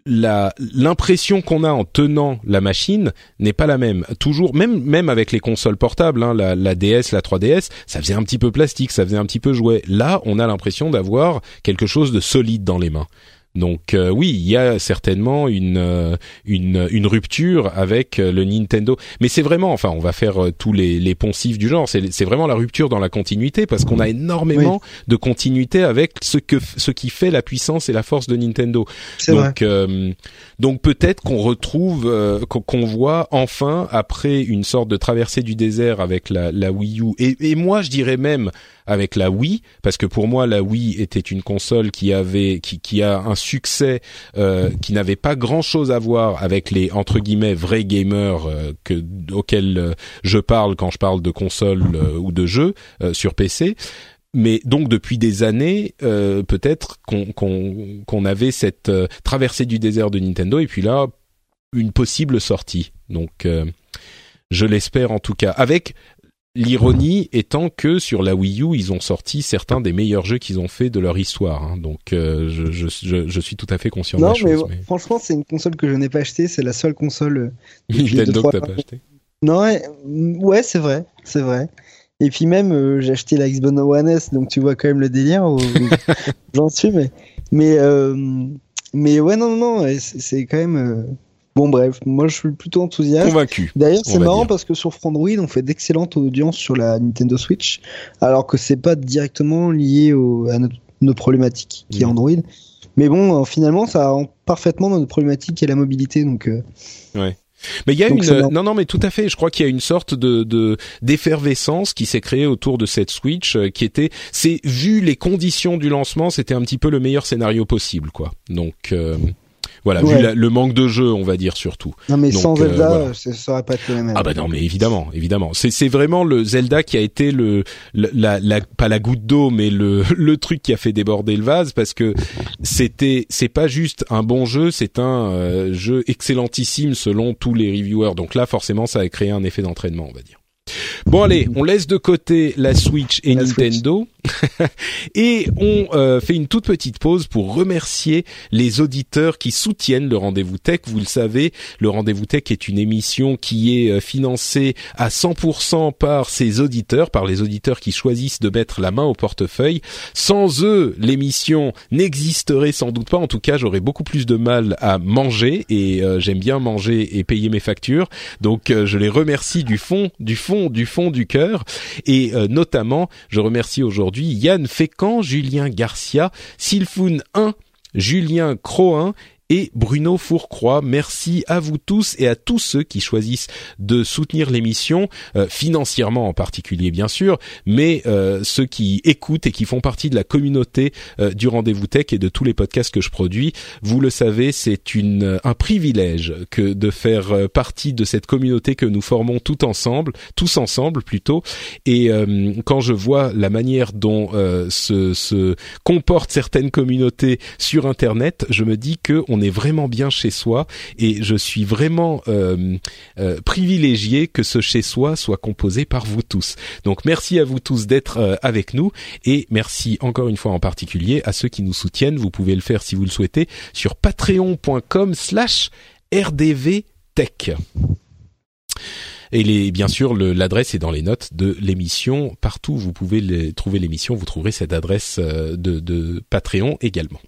la l'impression qu'on a en tenant la machine n'est pas la même. Toujours même même avec les consoles portables, hein, la, la D S, la trois D S, ça faisait un petit peu plastique, ça faisait un petit peu jouet. Là, on a l'impression d'avoir quelque chose de solide dans les mains. Donc euh, oui, il y a certainement une euh, une une rupture avec euh, le Nintendo, mais c'est vraiment, enfin, on va faire euh, tous les les poncifs du genre, c'est c'est vraiment la rupture dans la continuité parce qu'on a énormément oui. de continuité avec ce que ce qui fait la puissance et la force de Nintendo. C'est donc euh, donc peut-être qu'on retrouve euh, qu'on, qu'on voit enfin après une sorte de traversée du désert avec la la Wii U et et moi je dirais même avec la Wii, parce que pour moi la Wii était une console qui avait qui qui a un succès euh, qui n'avait pas grand-chose à voir avec les entre guillemets vrais gamers euh, que auxquels euh, je parle quand je parle de consoles euh, ou de jeux euh, sur P C. Mais donc depuis des années, euh, peut-être qu'on qu'on qu'on avait cette euh, traversée du désert de Nintendo et puis là une possible sortie. Donc euh, je l'espère en tout cas avec l'ironie étant que sur la Wii U, ils ont sorti certains des meilleurs jeux qu'ils ont fait de leur histoire. Hein. Donc, euh, je, je, je, je suis tout à fait conscient non, de la chose. Mais, mais franchement, c'est une console que je n'ai pas achetée. C'est la seule console. Nintendo que t'as pas acheté. Non, ouais, ouais, c'est vrai, c'est vrai. Et puis même, euh, j'ai acheté la Xbox One S, donc tu vois quand même le délire. Où, où j'en suis, mais, mais, euh, mais ouais, non, non, non, c'est, c'est quand même. Euh... Bon bref, moi je suis plutôt enthousiaste. Convaincu. D'ailleurs c'est marrant dire. parce que sur Frandroid on fait d'excellentes audiences sur la Nintendo Switch, alors que c'est pas directement lié au, à notre, nos problématiques qui mmh. est Android. Mais bon, finalement ça rend parfaitement notre problématique qui est la mobilité. Donc. Euh... Ouais. Mais il y a donc une non non mais tout à fait, je crois qu'il y a une sorte de de d'effervescence qui s'est créée autour de cette Switch euh, qui était c'est vu les conditions du lancement, c'était un petit peu le meilleur scénario possible quoi. Donc euh... Voilà, ouais. vu la, le manque de jeu, on va dire surtout. Non mais donc, sans Zelda, euh, voilà. ça aurait pas été la même. Ah bah non mais évidemment, évidemment. C'est c'est vraiment le Zelda qui a été le la la pas la goutte d'eau mais le le truc qui a fait déborder le vase parce que c'était c'est pas juste un bon jeu, c'est un euh, jeu excellentissime selon tous les reviewers. Donc là forcément ça a créé un effet d'entraînement, on va dire. Bon allez, on laisse de côté la Switch et la Nintendo Switch. Et on euh, fait une toute petite pause pour remercier les auditeurs qui soutiennent le Rendez-vous Tech. Vous le savez, le Rendez-vous Tech est une émission qui est financée à cent pour cent par ses auditeurs, par les auditeurs qui choisissent de mettre la main au portefeuille. Sans eux, l'émission n'existerait sans doute pas. En tout cas, j'aurais beaucoup plus de mal à manger et euh, j'aime bien manger et payer mes factures. Donc, euh, je les remercie du fond, du fond du fond du cœur et euh, notamment je remercie aujourd'hui Yann Fécamp, Julien Garcia, Sylphoun un, Julien Croin et Bruno Fourcroy. Merci à vous tous et à tous ceux qui choisissent de soutenir l'émission, euh, financièrement en particulier bien sûr, mais euh, ceux qui écoutent et qui font partie de la communauté euh, du Rendez-vous Tech et de tous les podcasts que je produis. Vous le savez, c'est une un privilège que de faire partie de cette communauté que nous formons tout ensemble, tous ensemble plutôt. Et euh, quand je vois la manière dont euh, se, se comportent certaines communautés sur Internet, je me dis que on est vraiment bien chez soi et je suis vraiment euh, euh, privilégié que ce chez soi soit composé par vous tous. Donc merci à vous tous d'être euh, avec nous et merci encore une fois en particulier à ceux qui nous soutiennent. Vous pouvez le faire si vous le souhaitez sur patreon point com slash R D V Tech. Et les, bien sûr, le, l'adresse est dans les notes de l'émission. Partout où vous pouvez les, trouver l'émission, vous trouverez cette adresse de, de Patreon également.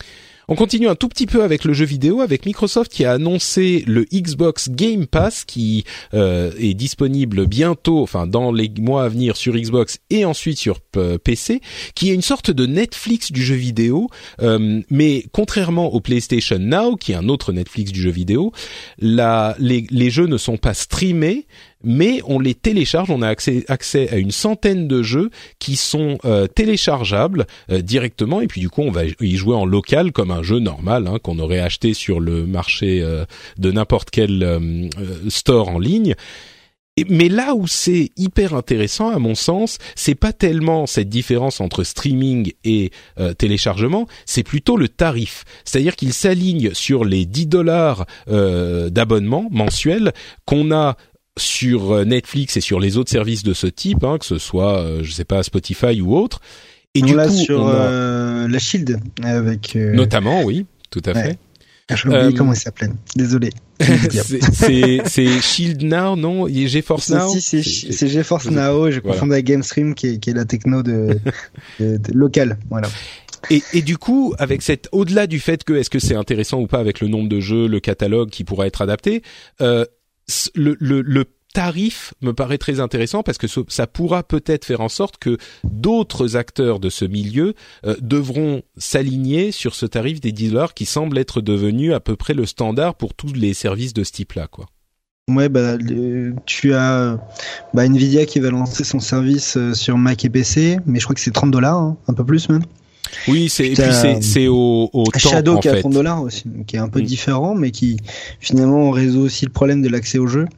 On continue un tout petit peu avec le jeu vidéo, avec Microsoft qui a annoncé le Xbox Game Pass qui euh, est disponible bientôt, enfin dans les mois à venir sur Xbox et ensuite sur P C, qui est une sorte de Netflix du jeu vidéo, euh, mais contrairement au PlayStation Now, qui est un autre Netflix du jeu vidéo, la, les, les jeux ne sont pas streamés, mais on les télécharge, on a accès, accès à une centaine de jeux qui sont euh, téléchargeables euh, directement, et puis du coup on va y jouer en local comme un jeu normal hein, qu'on aurait acheté sur le marché euh, de n'importe quel euh, store en ligne. Et, mais là où c'est hyper intéressant à mon sens, c'est pas tellement cette différence entre streaming et euh, téléchargement, c'est plutôt le tarif. C'est-à-dire qu'il s'aligne sur les dix dollars euh, d'abonnement mensuel qu'on a sur Netflix et sur les autres services de ce type, hein, que ce soit, euh, je sais pas, Spotify ou autre. Et on du l'a coup, sur on a... euh, la Shield avec. Euh... Notamment, oui, tout à fait. Ouais. J'ai oublié euh... comment il s'appelait. Désolé. c'est, c'est, c'est Shield Now, non? GeForce c'est, Now? Si, c'est, c'est, c'est GeForce Now, et je voilà. confonds avec GameStream, qui est, qui est la techno de, de, de locale. Voilà. Et, et du coup, avec cette, au-delà du fait que est-ce que c'est intéressant ou pas avec le nombre de jeux, le catalogue qui pourra être adapté, euh, le, le, le tarif me paraît très intéressant parce que ça pourra peut-être faire en sorte que d'autres acteurs de ce milieu euh, devront s'aligner sur ce tarif des dix dollars qui semble être devenu à peu près le standard pour tous les services de ce type-là, quoi. Ouais, bah, le, tu as bah, Nvidia qui va lancer son service sur Mac et P C, mais je crois que c'est trente dollars, hein, un peu plus même. Oui, c'est, et puis c'est, c'est au, au temps, Shadow en qui fait. a trente dollars aussi, qui est un peu mmh. différent, mais qui finalement résout aussi le problème de l'accès au jeu.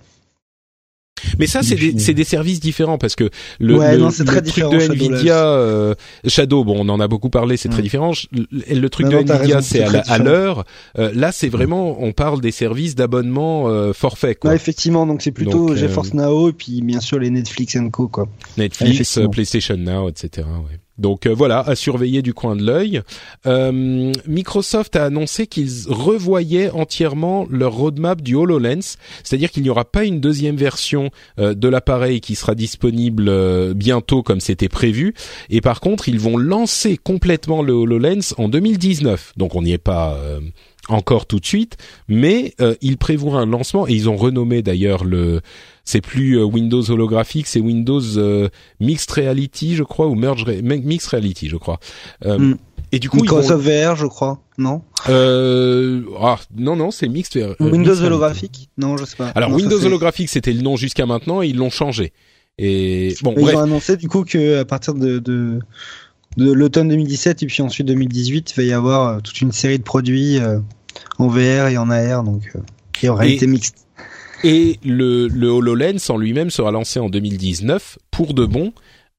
Mais ça, c'est des, c'est des services différents parce que le, ouais, le, non, c'est le très truc différent, de Shadow, Nvidia, euh, Shadow, bon, on en a beaucoup parlé, c'est ouais. très différent. Le, le truc non, de non, Nvidia, raison, c'est, c'est à, la, à l'heure. Euh, là, c'est vraiment, on parle des services d'abonnement euh, forfait, quoi. Ouais, effectivement, donc c'est plutôt donc, GeForce euh, Now et puis bien sûr les Netflix and Co, quoi. Netflix, euh, PlayStation Now, et cetera. Ouais. Donc euh, voilà, à surveiller du coin de l'œil. Euh, Microsoft a annoncé qu'ils revoyaient entièrement leur roadmap du HoloLens, c'est-à-dire qu'il n'y aura pas une deuxième version euh, de l'appareil qui sera disponible euh, bientôt comme c'était prévu, et par contre ils vont lancer complètement le HoloLens en deux mille dix-neuf, donc on n'y est pas euh, encore tout de suite, mais euh, ils prévoient un lancement, et ils ont renommé d'ailleurs le... C'est plus euh, Windows holographique, c'est Windows euh, Mixed Reality, je crois, ou Merge Re- Mixed Reality, je crois. Euh, mm. Et du coup, Microsoft ils vont... V R, je crois, non euh... ah, non, non, c'est Mixed euh, Windows Mixed holographique, non, je sais pas. Alors non, Windows c'est... holographique, c'était le nom jusqu'à maintenant, et ils l'ont changé. Et bon, Mais bref. Ils ont annoncé du coup que à partir de, de de l'automne deux mille dix-sept et puis ensuite deux mille dix-huit, il va y avoir euh, toute une série de produits euh, en V R et en A R, donc euh, qui en réalité et... mixte. Et le, le HoloLens en lui-même sera lancé en deux mille dix-neuf pour de bon.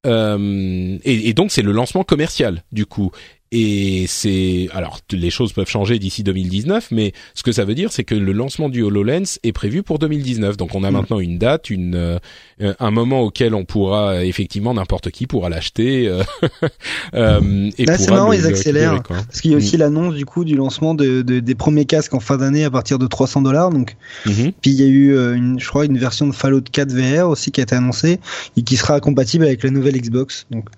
Euh, et, et donc c'est le lancement commercial du coup. Et c'est alors les choses peuvent changer d'ici deux mille dix-neuf, mais ce que ça veut dire, c'est que le lancement du HoloLens est prévu pour deux mille dix-neuf. Donc on a mmh. maintenant une date, une euh, un moment auquel on pourra effectivement n'importe qui pourra l'acheter. Euh, euh, et Là, pourra c'est marrant, le, ils accélèrent parce qu'il y a aussi mmh. l'annonce du coup du lancement de, de des premiers casques en fin d'année à partir de trois cents dollars. Donc mmh. puis il y a eu euh, une, je crois une version de Fallout quatre V R aussi qui a été annoncée et qui sera compatible avec la nouvelle Xbox. Donc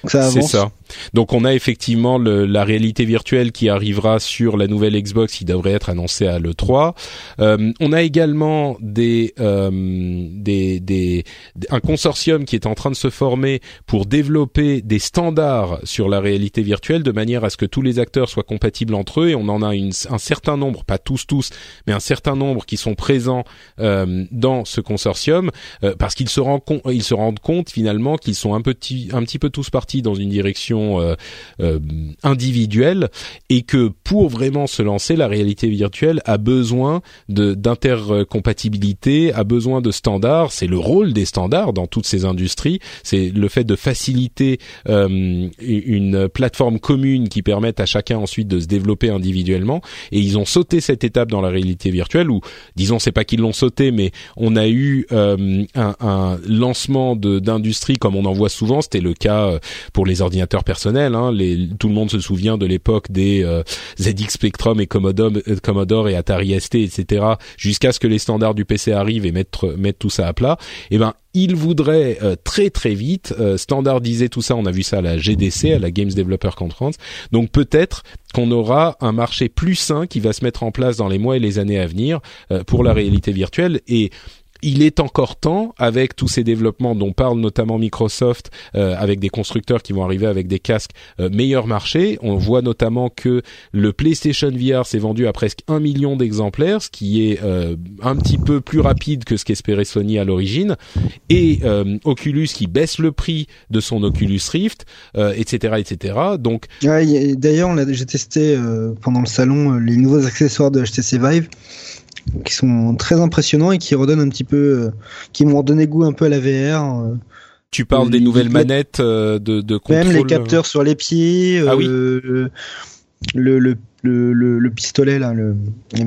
Donc ça avance. C'est ça. Donc on a effectivement le, la réalité virtuelle qui arrivera sur la nouvelle Xbox, qui devrait être annoncée à l'E trois. Euh, on a également des, euh, des, des, un consortium qui est en train de se former pour développer des standards sur la réalité virtuelle de manière à ce que tous les acteurs soient compatibles entre eux. Et on en a une, un certain nombre, pas tous tous, mais un certain nombre qui sont présents euh, dans ce consortium euh, parce qu'ils se rendent compte, ils se rendent compte finalement qu'ils sont un petit, un petit peu tous partis dans une direction Euh, euh, individuelle et que pour vraiment se lancer, la réalité virtuelle a besoin de d'intercompatibilité, a besoin de standards. C'est le rôle des standards dans toutes ces industries. C'est le fait de faciliter euh, une plateforme commune qui permette à chacun ensuite de se développer individuellement. Et ils ont sauté cette étape dans la réalité virtuelle, ou disons, c'est pas qu'ils l'ont sauté, mais on a eu euh, un, un lancement de d'industrie comme on en voit souvent. C'était le cas pour les ordinateurs personnel, hein, les, tout le monde se souvient de l'époque des euh, Z X Spectrum et Commodore, euh, Commodore et Atari S T, et cetera, jusqu'à ce que les standards du P C arrivent et mettent, mettent tout ça à plat. Eh ben, ils voudraient euh, très très vite euh, standardiser tout ça. On a vu ça à la G D C, à la Games Developer Conference. Donc peut-être qu'on aura un marché plus sain qui va se mettre en place dans les mois et les années à venir euh, pour la réalité virtuelle. Et il est encore temps, avec tous ces développements dont parle notamment Microsoft, euh, avec des constructeurs qui vont arriver avec des casques euh, meilleur marché. On voit notamment que le PlayStation V R s'est vendu à presque un million d'exemplaires, ce qui est euh, un petit peu plus rapide que ce qu'espérait Sony à l'origine. Et euh, Oculus qui baisse le prix de son Oculus Rift, euh, et cetera, et cetera. Donc, ouais, d'ailleurs, on a, j'ai testé euh, pendant le salon euh, les nouveaux accessoires de H T C Vive, qui sont très impressionnants et qui redonnent un petit peu, euh, qui m'ont redonné goût un peu à la V R. Euh, tu parles des nouvelles manettes euh, de, de contrôle. Même les capteurs sur les pieds, euh, ah oui. le, le, le, le, le pistolet là, le,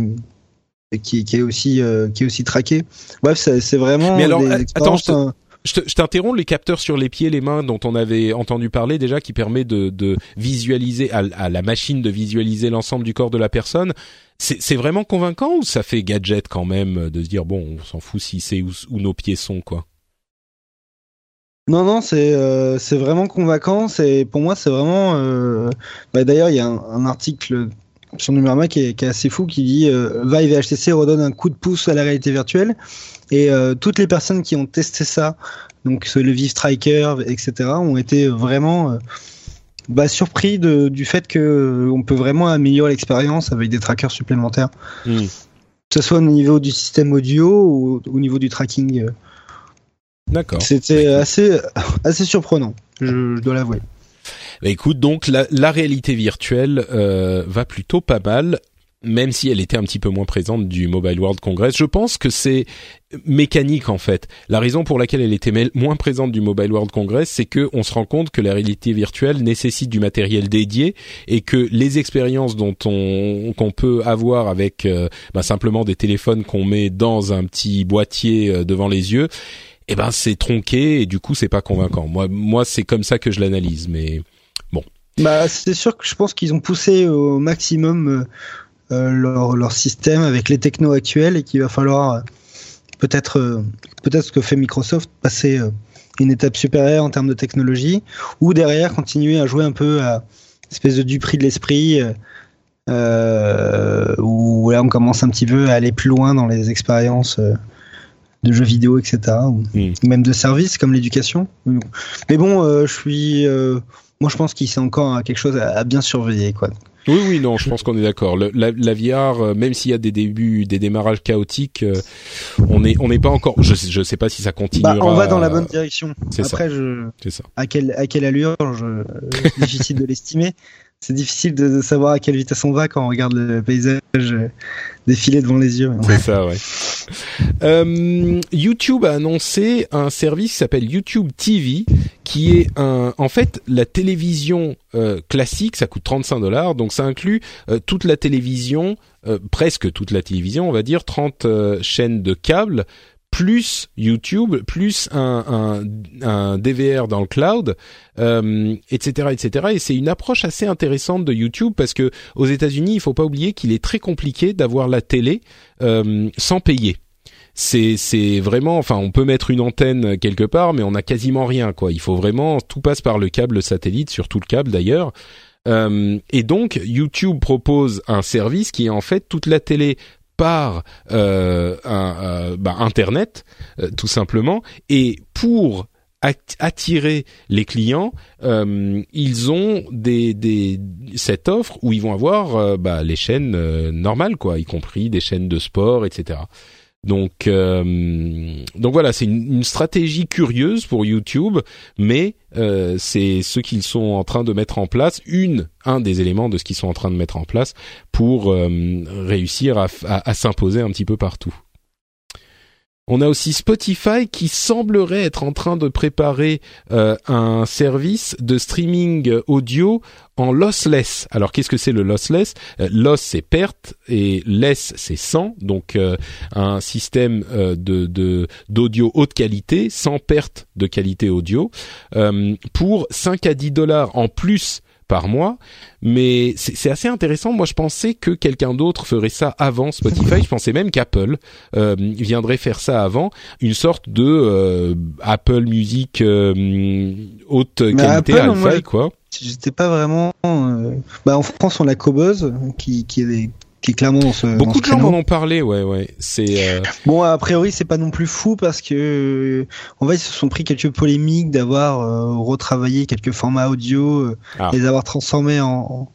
qui, qui est aussi, euh, qui est aussi traqué. Bref, c'est, c'est vraiment. Mais alors, des attends, je, te, je, te, je t'interromps. Les capteurs sur les pieds, les mains, dont on avait entendu parler déjà, qui permet de, de visualiser à, à la machine de visualiser l'ensemble du corps de la personne. C'est, c'est vraiment convaincant ou ça fait gadget quand même de se dire bon, on s'en fout si c'est où, où nos pieds sont, quoi. Non, non, c'est euh, c'est vraiment convaincant. C'est pour moi, c'est vraiment. Euh... Bah, d'ailleurs, il y a un, un article sur Numérama qui est, qui est assez fou qui dit euh, Vive et H T C redonnent un coup de pouce à la réalité virtuelle. Et euh, toutes les personnes qui ont testé ça, donc le Vive Striker, et cetera, ont été vraiment euh, bah, surpris de, du fait que euh, on peut vraiment améliorer l'expérience avec des trackers supplémentaires, mmh. que ce soit au niveau du système audio ou au niveau du tracking. Euh. D'accord. C'était assez assez surprenant, je, je dois l'avouer. Bah écoute, donc la, la réalité virtuelle euh, va plutôt pas mal, même si elle était un petit peu moins présente du Mobile World Congress. Je pense que c'est mécanique en fait. La raison pour laquelle elle était moins présente du Mobile World Congress, c'est que on se rend compte que la réalité virtuelle nécessite du matériel dédié et que les expériences dont on qu'on peut avoir avec euh, bah, simplement des téléphones qu'on met dans un petit boîtier euh, devant les yeux, eh ben c'est tronqué et du coup c'est pas convaincant. Moi, moi c'est comme ça que je l'analyse, mais bon. Bah c'est sûr que je pense qu'ils ont poussé au maximum euh, leur leur système avec les technos actuels et qu'il va falloir euh, peut-être euh, peut-être ce que fait Microsoft, passer euh, une étape supérieure en termes de technologie, ou derrière continuer à jouer un peu à une espèce de du prix de l'esprit euh, euh, où là on commence un petit peu à aller plus loin dans les expériences. Euh, de jeux vidéo, et cetera, ou mmh. même de services comme l'éducation. Mais bon, euh, je suis, euh, moi je pense qu'il c'est encore quelque chose à, à bien surveiller, quoi. Oui, oui, non, je pense qu'on est d'accord. Le, la, la V R, euh, même s'il y a des débuts, des démarrages chaotiques, euh, on est, on n'est pas encore. Je, je sais pas si ça continuera. Bah, on va dans la bonne direction. C'est Après, ça. je, c'est ça. À quelle, à quelle allure, je, c'est difficile de l'estimer. C'est difficile de, de savoir à quelle vitesse on va quand on regarde le paysage défiler devant les yeux. C'est ça, ouais. Euh, YouTube a annoncé un service qui s'appelle YouTube T V, qui est un, en fait, la télévision euh, classique. Ça coûte trente-cinq dollars, donc ça inclut euh, toute la télévision, euh, presque toute la télévision, on va dire, trente euh, chaînes de câbles, plus YouTube, plus un, un, un D V R dans le cloud, euh, et cetera, et cetera. Et c'est une approche assez intéressante de YouTube parce que aux États-Unis, il faut pas oublier qu'il est très compliqué d'avoir la télé euh, sans payer. c'est c'est vraiment, enfin, on peut mettre une antenne quelque part, mais on a quasiment rien, quoi. Il faut vraiment, tout passe par le câble satellite, surtout le câble d'ailleurs. Euh, et donc, YouTube propose un service qui est en fait toute la télé par euh, un, euh, bah, Internet, euh, tout simplement. Et pour attirer les clients, euh, ils ont des, des cette offre où ils vont avoir euh, bah, les chaînes euh, normales, quoi, y compris des chaînes de sport, et cetera. Donc, euh, donc voilà, c'est une, une stratégie curieuse pour YouTube, mais euh, c'est ce qu'ils sont en train de mettre en place, une, un des éléments de ce qu'ils sont en train de mettre en place pour euh, réussir à, à, à s'imposer un petit peu partout. On a aussi Spotify qui semblerait être en train de préparer euh, un service de streaming audio en lossless. Alors qu'est-ce que c'est le lossless ? euh, Loss c'est perte et less c'est sans, donc euh, un système euh, de, de d'audio haute qualité sans perte de qualité audio euh, pour cinq à dix dollars en plus par mois, mais c'est, c'est assez intéressant. Moi, je pensais que quelqu'un d'autre ferait ça avant Spotify. Je pensais même qu'Apple euh, viendrait faire ça avant, une sorte de euh, Apple Music euh, haute mais qualité, Apple, hi-fi, quoi. J'étais pas vraiment. Euh... Bah, en France, on a Qobuz qui qui est qui est clairement dans ce beaucoup dans ce de gens m'en ont parlé, ouais, ouais. C'est euh... bon, a priori, c'est pas non plus fou parce que en fait, ils se sont pris quelques polémiques d'avoir euh, retravaillé quelques formats audio, euh, ah. les avoir transformés en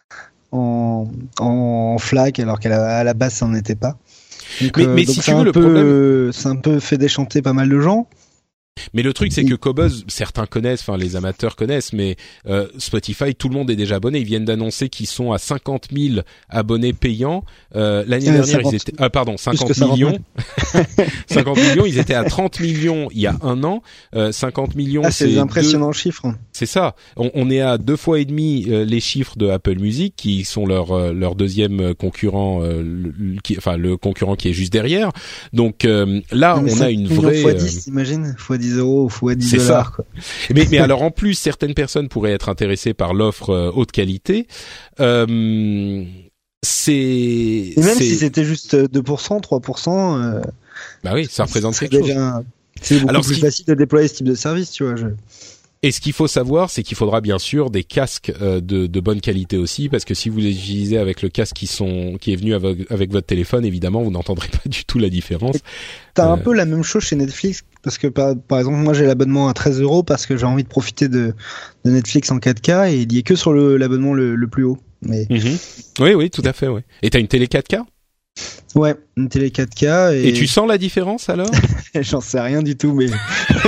en en FLAC alors qu'à la, à la base, ça n'en était pas. Donc, mais, euh, mais donc si c'est tu veux, un le peu, problème, c'est un peu fait déchanter pas mal de gens. Mais le truc, c'est que Qobuz, certains connaissent, enfin les amateurs connaissent, mais euh, Spotify, tout le monde est déjà abonné. Ils viennent d'annoncer qu'ils sont à cinquante mille abonnés payants. Euh, l'année euh, dernière, cinquante ils étaient, ah pardon, cinquante millions. cinquante millions, ils étaient à trente millions il y a un an. Euh, cinquante millions, ah, c'est, c'est des impressionnants deux... chiffres. C'est ça. On, on est à deux fois et demi euh, les chiffres de Apple Music, qui sont leur euh, leur deuxième concurrent, euh, le, qui, enfin le concurrent qui est juste derrière. Donc euh, là, non, on a une vraie. fois dix, t'imagines, fois dix euros ou fois dix dollars. Quoi. Mais, mais alors en plus, certaines personnes pourraient être intéressées par l'offre euh, haute qualité. Euh, c'est. Et même c'est... si c'était juste deux pour cent, trois pour cent. Euh, bah oui, ça représente c'est quelque déjà, chose. C'est beaucoup alors, plus qui... facile de déployer ce type de service, tu vois. Je... Et ce qu'il faut savoir, c'est qu'il faudra bien sûr des casques euh, de, de bonne qualité aussi, parce que si vous les utilisez avec le casque qui sont qui est venu avec, avec votre téléphone, évidemment, vous n'entendrez pas du tout la différence. T'as euh... un peu la même chose chez Netflix, parce que par, par exemple, moi j'ai l'abonnement à treize euros parce que j'ai envie de profiter de, de Netflix en quatre K et il y est que sur le, l'abonnement le, le plus haut. Mais mm-hmm. oui, oui, tout à fait, ouais. Et t'as une télé quatre K ? Ouais, une télé quatre K. Et, et tu sens la différence alors ? J'en sais rien du tout, mais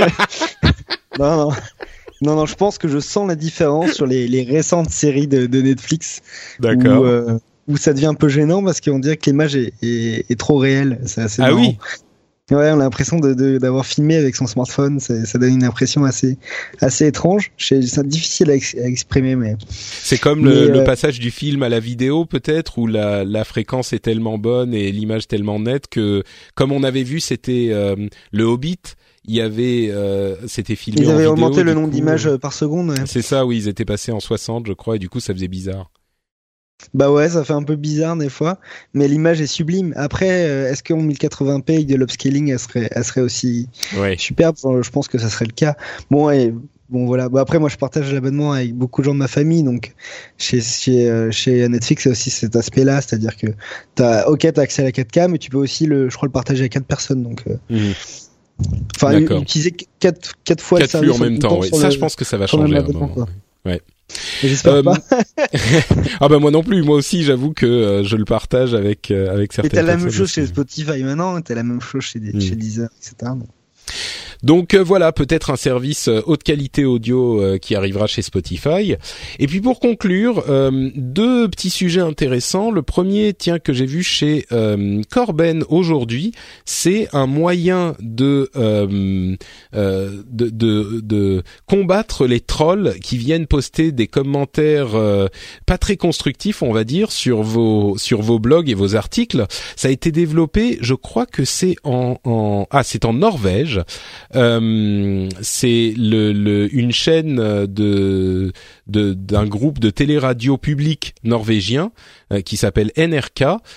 non, non. Non, non, je pense que je sens la différence sur les, les récentes séries de, de Netflix. D'accord. Où, euh, où ça devient un peu gênant parce qu'on dirait que l'image est, est, est trop réelle. C'est assez ah marrant. Oui. Ouais, on a l'impression de, de, d'avoir filmé avec son smartphone. Ça, ça donne une impression assez, assez étrange. C'est, c'est difficile à, ex, à exprimer, mais. C'est comme mais, le, euh... le passage du film à la vidéo, peut-être, où la, la fréquence est tellement bonne et l'image tellement nette que, comme on avait vu, c'était euh, le Hobbit. Il y avait, euh, c'était filmé en vidéo. Ils avaient augmenté le nombre coup, d'images par seconde. Ouais. C'est ça, oui, ils étaient passés en soixante, je crois, et du coup, ça faisait bizarre. Bah ouais, ça fait un peu bizarre des fois, mais l'image est sublime. Après, euh, est-ce qu'en mille quatre-vingts p avec de l'upscaling, elle serait, elle serait aussi ouais. superbe ? Je pense que ça serait le cas. Bon, et bon voilà. Bah après, moi, je partage l'abonnement avec beaucoup de gens de ma famille, donc chez chez euh, chez Netflix, c'est aussi cet aspect-là, c'est-à-dire que t'as, ok, t'as accès à la quatre K, mais tu peux aussi le, je crois, le partager avec quatre personnes, donc. Euh, mmh. Enfin, D'accord. utiliser quatre, quatre fois quatre le flux en même temps, oui. Ça, le, je pense que ça va changer. Ouais. J'espère euh, pas. ah bah moi non plus, moi aussi j'avoue que euh, je le partage avec euh, avec certaines personnes. Et t'as la même chose chez Spotify maintenant, t'as la même chose chez, des, mmh. chez Deezer, et cetera. Donc, Donc euh, voilà, peut-être un service euh, haute qualité audio euh, qui arrivera chez Spotify. Et puis pour conclure, euh, deux petits sujets intéressants. Le premier, tiens, que j'ai vu chez euh, Corben aujourd'hui, c'est un moyen de, euh, euh, de de de combattre les trolls qui viennent poster des commentaires euh, pas très constructifs, on va dire, sur vos sur vos blogs et vos articles. Ça a été développé, je crois que c'est en en ah c'est en Norvège. Euh, c'est le, le, une chaîne de, de d'un groupe de télé-radio public norvégien euh, qui s'appelle N R K,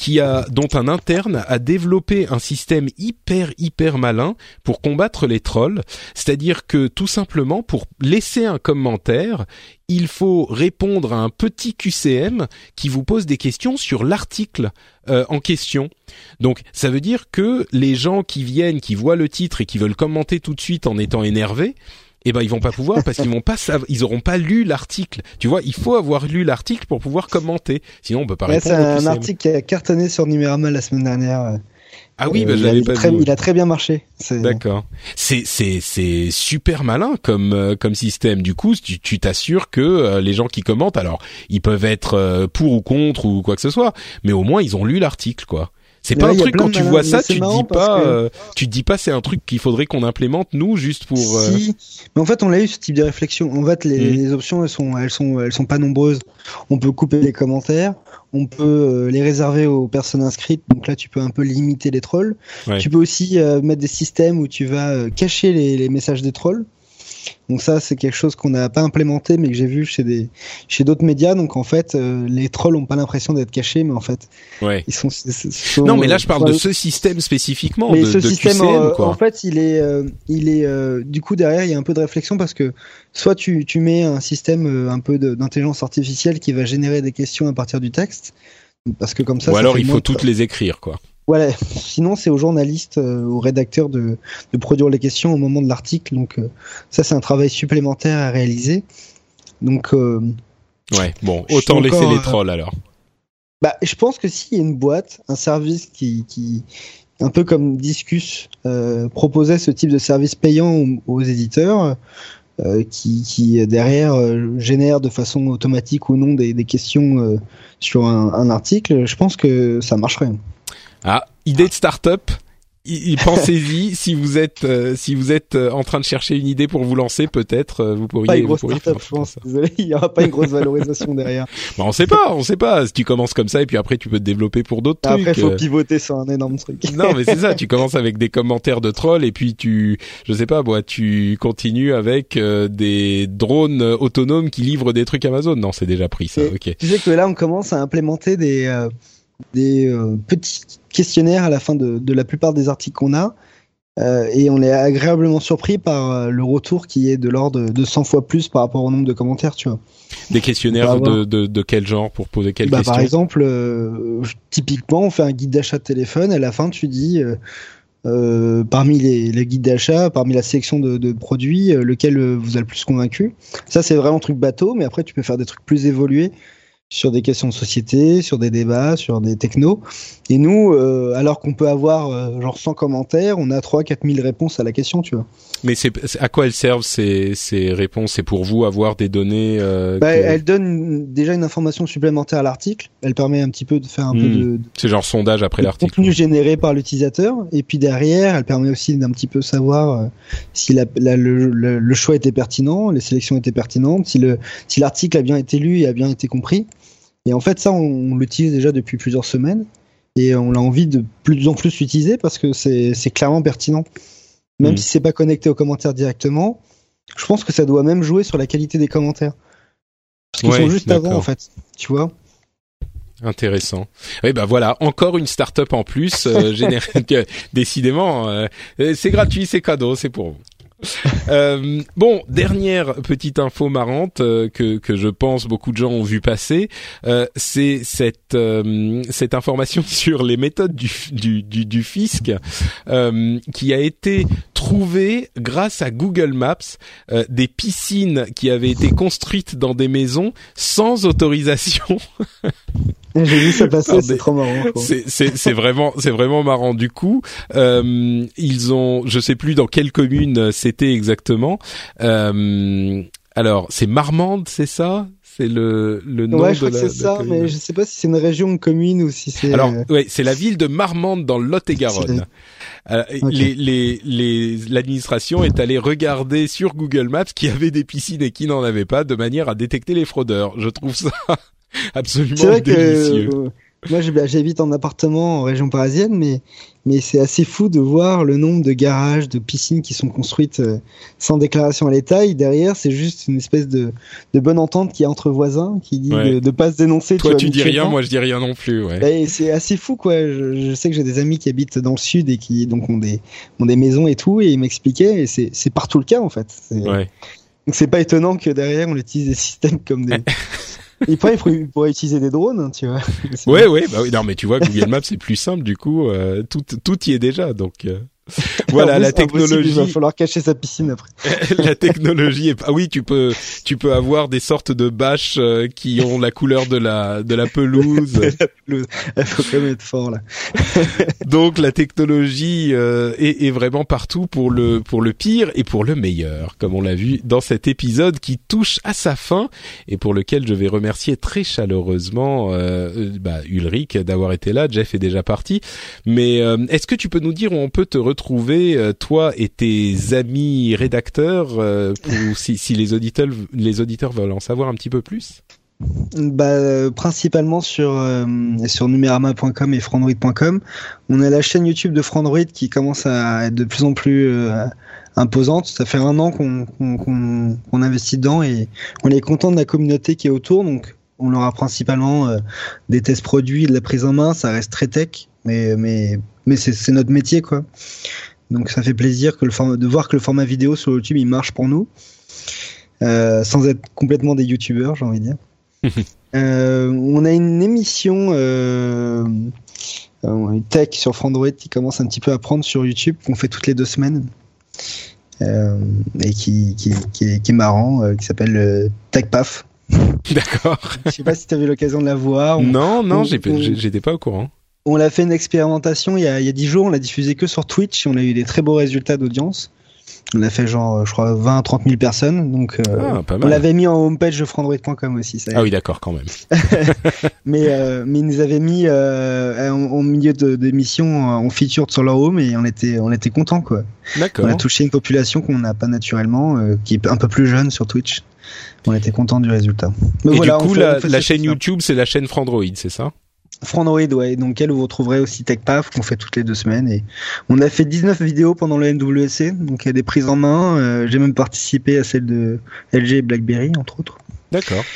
qui a dont un interne a développé un système hyper hyper malin pour combattre les trolls. C'est-à-dire que tout simplement pour laisser un commentaire, il faut répondre à un petit Q C M qui vous pose des questions sur l'article euh, en question. Donc ça veut dire que les gens qui viennent, qui voient le titre et qui veulent commenter tout de suite en étant énervés, eh ben ils vont pas pouvoir parce qu'ils vont pas savoir, ils auront pas lu l'article. Tu vois, il faut avoir lu l'article pour pouvoir commenter. Sinon on peut pas ouais, répondre. C'est un Q C M. Article qui a cartonné sur Numérama la semaine dernière. Ah oui, euh, bah, j'avais pas très, vu. Il a très bien marché. C'est... D'accord. C'est c'est c'est super malin comme euh, comme système. Du coup, tu tu t'assures que euh, les gens qui commentent, alors ils peuvent être euh, pour ou contre ou quoi que ce soit, mais au moins ils ont lu l'article, quoi. C'est pas ouais, un truc quand tu malin, vois ça, tu te dis pas, que... euh, tu te dis pas c'est un truc qu'il faudrait qu'on implémente nous juste pour. Euh... Si, mais en fait on a eu ce type de réflexion. En fait les, mmh. les options elles sont elles sont elles sont pas nombreuses. On peut couper les commentaires, on peut euh, les réserver aux personnes inscrites. Donc là tu peux un peu limiter les trolls. Ouais. Tu peux aussi euh, mettre des systèmes où tu vas euh, cacher les, les messages des trolls. Donc ça c'est quelque chose qu'on n'a pas implémenté mais que j'ai vu chez des chez d'autres médias. Donc en fait euh, les trolls ont pas l'impression d'être cachés mais en fait ouais. ils sont, sont non mais là je parle de ce système spécifiquement mais de, ce de système Q C M, quoi. En, en fait il est euh, il est euh, du coup derrière il y a un peu de réflexion parce que soit tu tu mets un système euh, un peu de, d'intelligence artificielle qui va générer des questions à partir du texte parce que comme ça ou ça alors il faut de... toutes les écrire quoi. Voilà. Sinon, c'est aux journalistes, euh, aux rédacteurs de, de produire les questions au moment de l'article. Donc, euh, ça, c'est un travail supplémentaire à réaliser. Donc, euh, ouais. Bon, autant laisser encore, les trolls alors. Bah, je pense que s'il y a une boîte, un service qui, qui un peu comme Disqus, euh, proposait ce type de service payant aux, aux éditeurs, euh, qui, qui derrière euh, génère de façon automatique ou non des, des questions euh, sur un, un article, je pense que ça marcherait. Ah, idée de start-up. I- pensez-y si vous êtes euh, si vous êtes euh, en train de chercher une idée pour vous lancer, peut-être euh, vous pourriez. Pas une grosse vous pourriez start-up, je pense. Désolé, il y aura pas une grosse valorisation derrière. Bah, on sait pas, on sait pas. Si tu commences comme ça et puis après tu peux te développer pour d'autres après, trucs. Après, faut pivoter sur un énorme truc. Non, mais c'est ça. Tu commences avec des commentaires de trolls et puis tu, je sais pas, moi, tu continues avec euh, des drones autonomes qui livrent des trucs Amazon. Non, c'est déjà pris ça. Et ok. Tu sais que là, on commence à implémenter des euh, des euh, petits questionnaires à la fin de, de la plupart des articles qu'on a euh, et on est agréablement surpris par euh, le retour qui est de l'ordre de cent fois plus par rapport au nombre de commentaires, tu vois. Des questionnaires avoir... de, de, de quel genre pour poser quelles bah, questions? Par exemple, euh, typiquement, on fait un guide d'achat de téléphone et à la fin, tu dis euh, euh, parmi les, les guides d'achat, parmi la sélection de, de produits, euh, lequel vous a le plus convaincu. Ça, c'est vraiment un truc bateau, mais après, tu peux faire des trucs plus évolués sur des questions de société, sur des débats, sur des technos. Et nous, euh, alors qu'on peut avoir euh, genre cent commentaires, on a trois à quatre mille réponses à la question, tu vois. Mais c'est, c'est à quoi elles servent ces, ces réponses? C'est pour vous avoir des données euh, bah, que... Elles donnent déjà une information supplémentaire à l'article. Elle permet un petit peu de faire un mmh. peu de, de... C'est genre sondage après de l'article. Contenu généré par l'utilisateur. Et puis derrière, elle permet aussi d'un petit peu savoir euh, si la, la, le, le, le choix était pertinent, les sélections étaient pertinentes, si, le, si l'article a bien été lu et a bien été compris. Et en fait, ça, on, on l'utilise déjà depuis plusieurs semaines et on a envie de plus en plus l'utiliser parce que c'est, c'est clairement pertinent. Même mmh. si c'est pas connecté aux commentaires directement, je pense que ça doit même jouer sur la qualité des commentaires. Parce qu'ils ouais, sont juste d'accord. Avant, en fait. Tu vois? Intéressant. Oui, bah voilà, encore une start-up en plus, euh, générique. Décidément, euh, c'est gratuit, c'est cadeau, c'est pour vous. euh, bon, dernière petite info marrante euh, que que je pense beaucoup de gens ont vu passer, euh, c'est cette euh, cette information sur les méthodes du du du, du fisc euh, qui a été trouvée grâce à Google Maps, euh, des piscines qui avaient été construites dans des maisons sans autorisation. J'ai vu ça passer, c'est trop marrant. C'est, c'est, c'est vraiment, c'est vraiment marrant. Du coup, euh, ils ont, je sais plus dans quelle commune c'était exactement. Euh, alors, c'est Marmande, c'est ça? C'est le le nom ouais, je de crois la. que c'est ça, mais je sais pas si c'est une région, une commune ou si c'est. Alors, ouais, c'est la ville de Marmande dans le Lot-et-Garonne. Euh, okay. les, les, les, l'administration est allée regarder sur Google Maps qui avait des piscines et qui n'en avait pas, de manière à détecter les fraudeurs. Je trouve ça absolument c'est vrai délicieux. Que, euh, Moi, j'habite en appartement en région parisienne, mais mais c'est assez fou de voir le nombre de garages, de piscines qui sont construites euh, sans déclaration à l'État. Et derrière, c'est juste une espèce de de bonne entente qui est entre voisins, qui dit ouais. de, de pas se dénoncer. Toi, tu, vois, tu dis rien, temps. moi je dis rien non plus. Ouais. Et c'est assez fou, quoi. Je, je sais que j'ai des amis qui habitent dans le sud et qui donc ont des ont des maisons et tout, et ils m'expliquaient. Et c'est c'est partout le cas en fait. C'est, ouais. Donc c'est pas étonnant que derrière on utilise des systèmes comme des. Et après, il pourrait utiliser des drones, hein, tu vois. C'est ouais, ouais, bah oui, non, mais tu vois, Google Maps c'est plus simple, du coup, euh, tout, tout y est déjà, donc. Euh... Voilà, la technologie. Il va falloir cacher sa piscine après. La technologie est. Ah oui, tu peux, tu peux avoir des sortes de bâches euh, qui ont la couleur de la, de la pelouse. La pelouse. Il faut quand même être fort là. Donc la technologie euh, est, est vraiment partout pour le, pour le pire et pour le meilleur, comme on l'a vu dans cet épisode qui touche à sa fin et pour lequel je vais remercier très chaleureusement euh, bah, Ulrich d'avoir été là. Jeff est déjà parti, mais euh, est-ce que tu peux nous dire où on peut te retrouver? Trouver euh, toi et tes amis rédacteurs euh, pour, si, si les auditeurs les auditeurs veulent en savoir un petit peu plus. Bah euh, principalement sur euh, sur numérama point com et frandroid point com. On a la chaîne YouTube de Frandroid qui commence à être de plus en plus euh, imposante. Ça fait un an qu'on qu'on, qu'on qu'on investit dedans et on est content de la communauté qui est autour. Donc on aura principalement euh, des tests produits, de la prise en main. Ça reste très tech, mais mais mais c'est, c'est notre métier, quoi. Donc ça fait plaisir que le format, de voir que le format vidéo sur YouTube il marche pour nous, euh, sans être complètement des youtubeurs, j'ai envie de dire. euh, on a une émission euh, euh, tech sur Frandroid qui commence un petit peu à prendre sur YouTube, qu'on fait toutes les deux semaines, euh, et qui qui qui est, qui est marrant, euh, qui s'appelle euh, TechPaf. D'accord. Je sais pas si tu avais l'occasion de la voir. On, non, non, on, j'ai, on, j'étais pas au courant. On l'a fait une expérimentation il y a, il y a dix jours, on l'a diffusé que sur Twitch et on a eu des très beaux résultats d'audience. On a fait genre, je crois, vingt à trente mille personnes, donc euh, ah, pas mal. On l'avait mis en homepage de frandroid point com aussi. Ça ah oui, d'accord, quand même. mais, euh, mais ils nous avaient mis euh, en, en milieu de, d'émission en featured sur leur home et on était, on était contents, quoi. D'accord. On a touché une population qu'on n'a pas naturellement, euh, qui est un peu plus jeune sur Twitch. On était contents du résultat. Mais et voilà, du coup, fait, la, la chaîne ça. YouTube, c'est la chaîne Frandroid, c'est ça? Frandroid, ouais, donc elle vous retrouverez aussi TechPaf qu'on fait toutes les deux semaines et on a fait dix-neuf vidéos pendant le N W C, donc il y a des prises en main, euh, j'ai même participé à celle de L G et BlackBerry entre autres. D'accord.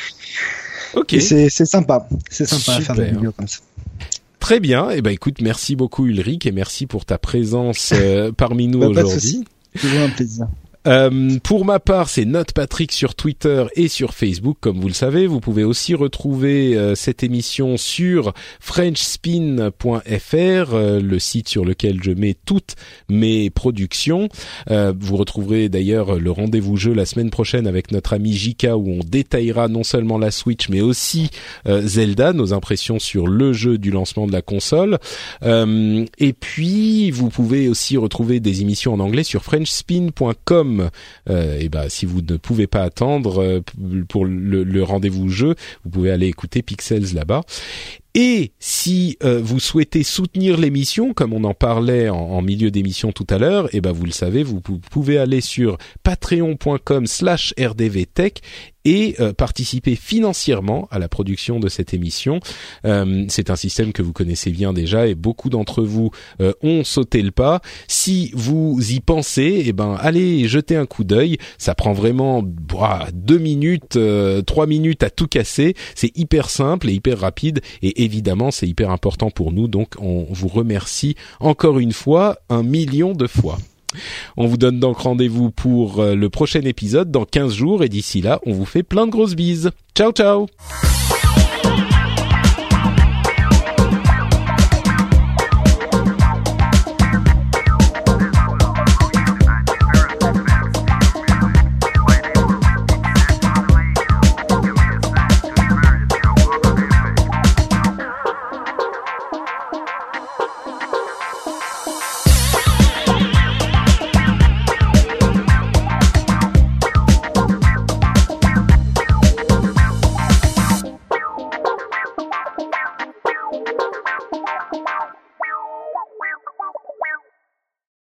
Ok. Et c'est c'est sympa, c'est sympa Super. à faire des vidéos comme ça. Très bien, et eh ben écoute, merci beaucoup Ulrich et merci pour ta présence euh, parmi nous bah, aujourd'hui. C'est toujours un plaisir. Euh, pour ma part, c'est Note Patrick sur Twitter et sur Facebook, comme vous le savez. Vous pouvez aussi retrouver euh, cette émission sur french spin point f r, euh, le site sur lequel je mets toutes mes productions. Euh, vous retrouverez d'ailleurs le rendez-vous jeu la semaine prochaine avec notre ami J K, où on détaillera non seulement la Switch, mais aussi euh, Zelda, nos impressions sur le jeu du lancement de la console. Euh, et puis, vous pouvez aussi retrouver des émissions en anglais sur french spin point com. Euh, et ben si vous ne pouvez pas attendre euh, pour le, le rendez-vous jeu, vous pouvez aller écouter Pixels là-bas. Et si euh, vous souhaitez soutenir l'émission, comme on en parlait en, en milieu d'émission tout à l'heure, et ben vous le savez, vous, vous pouvez aller sur patreon point com slash r d v tech et euh, participer financièrement à la production de cette émission. Euh, c'est un système que vous connaissez bien déjà et beaucoup d'entre vous euh, ont sauté le pas. Si vous y pensez, et ben allez jeter un coup d'œil. Ça prend vraiment boah, deux minutes, euh, trois minutes à tout casser. C'est hyper simple et hyper rapide et évidemment, c'est hyper important pour nous, donc on vous remercie encore une fois, un million de fois. On vous donne donc rendez-vous pour le prochain épisode dans quinze jours et d'ici là, on vous fait plein de grosses bises. Ciao, ciao!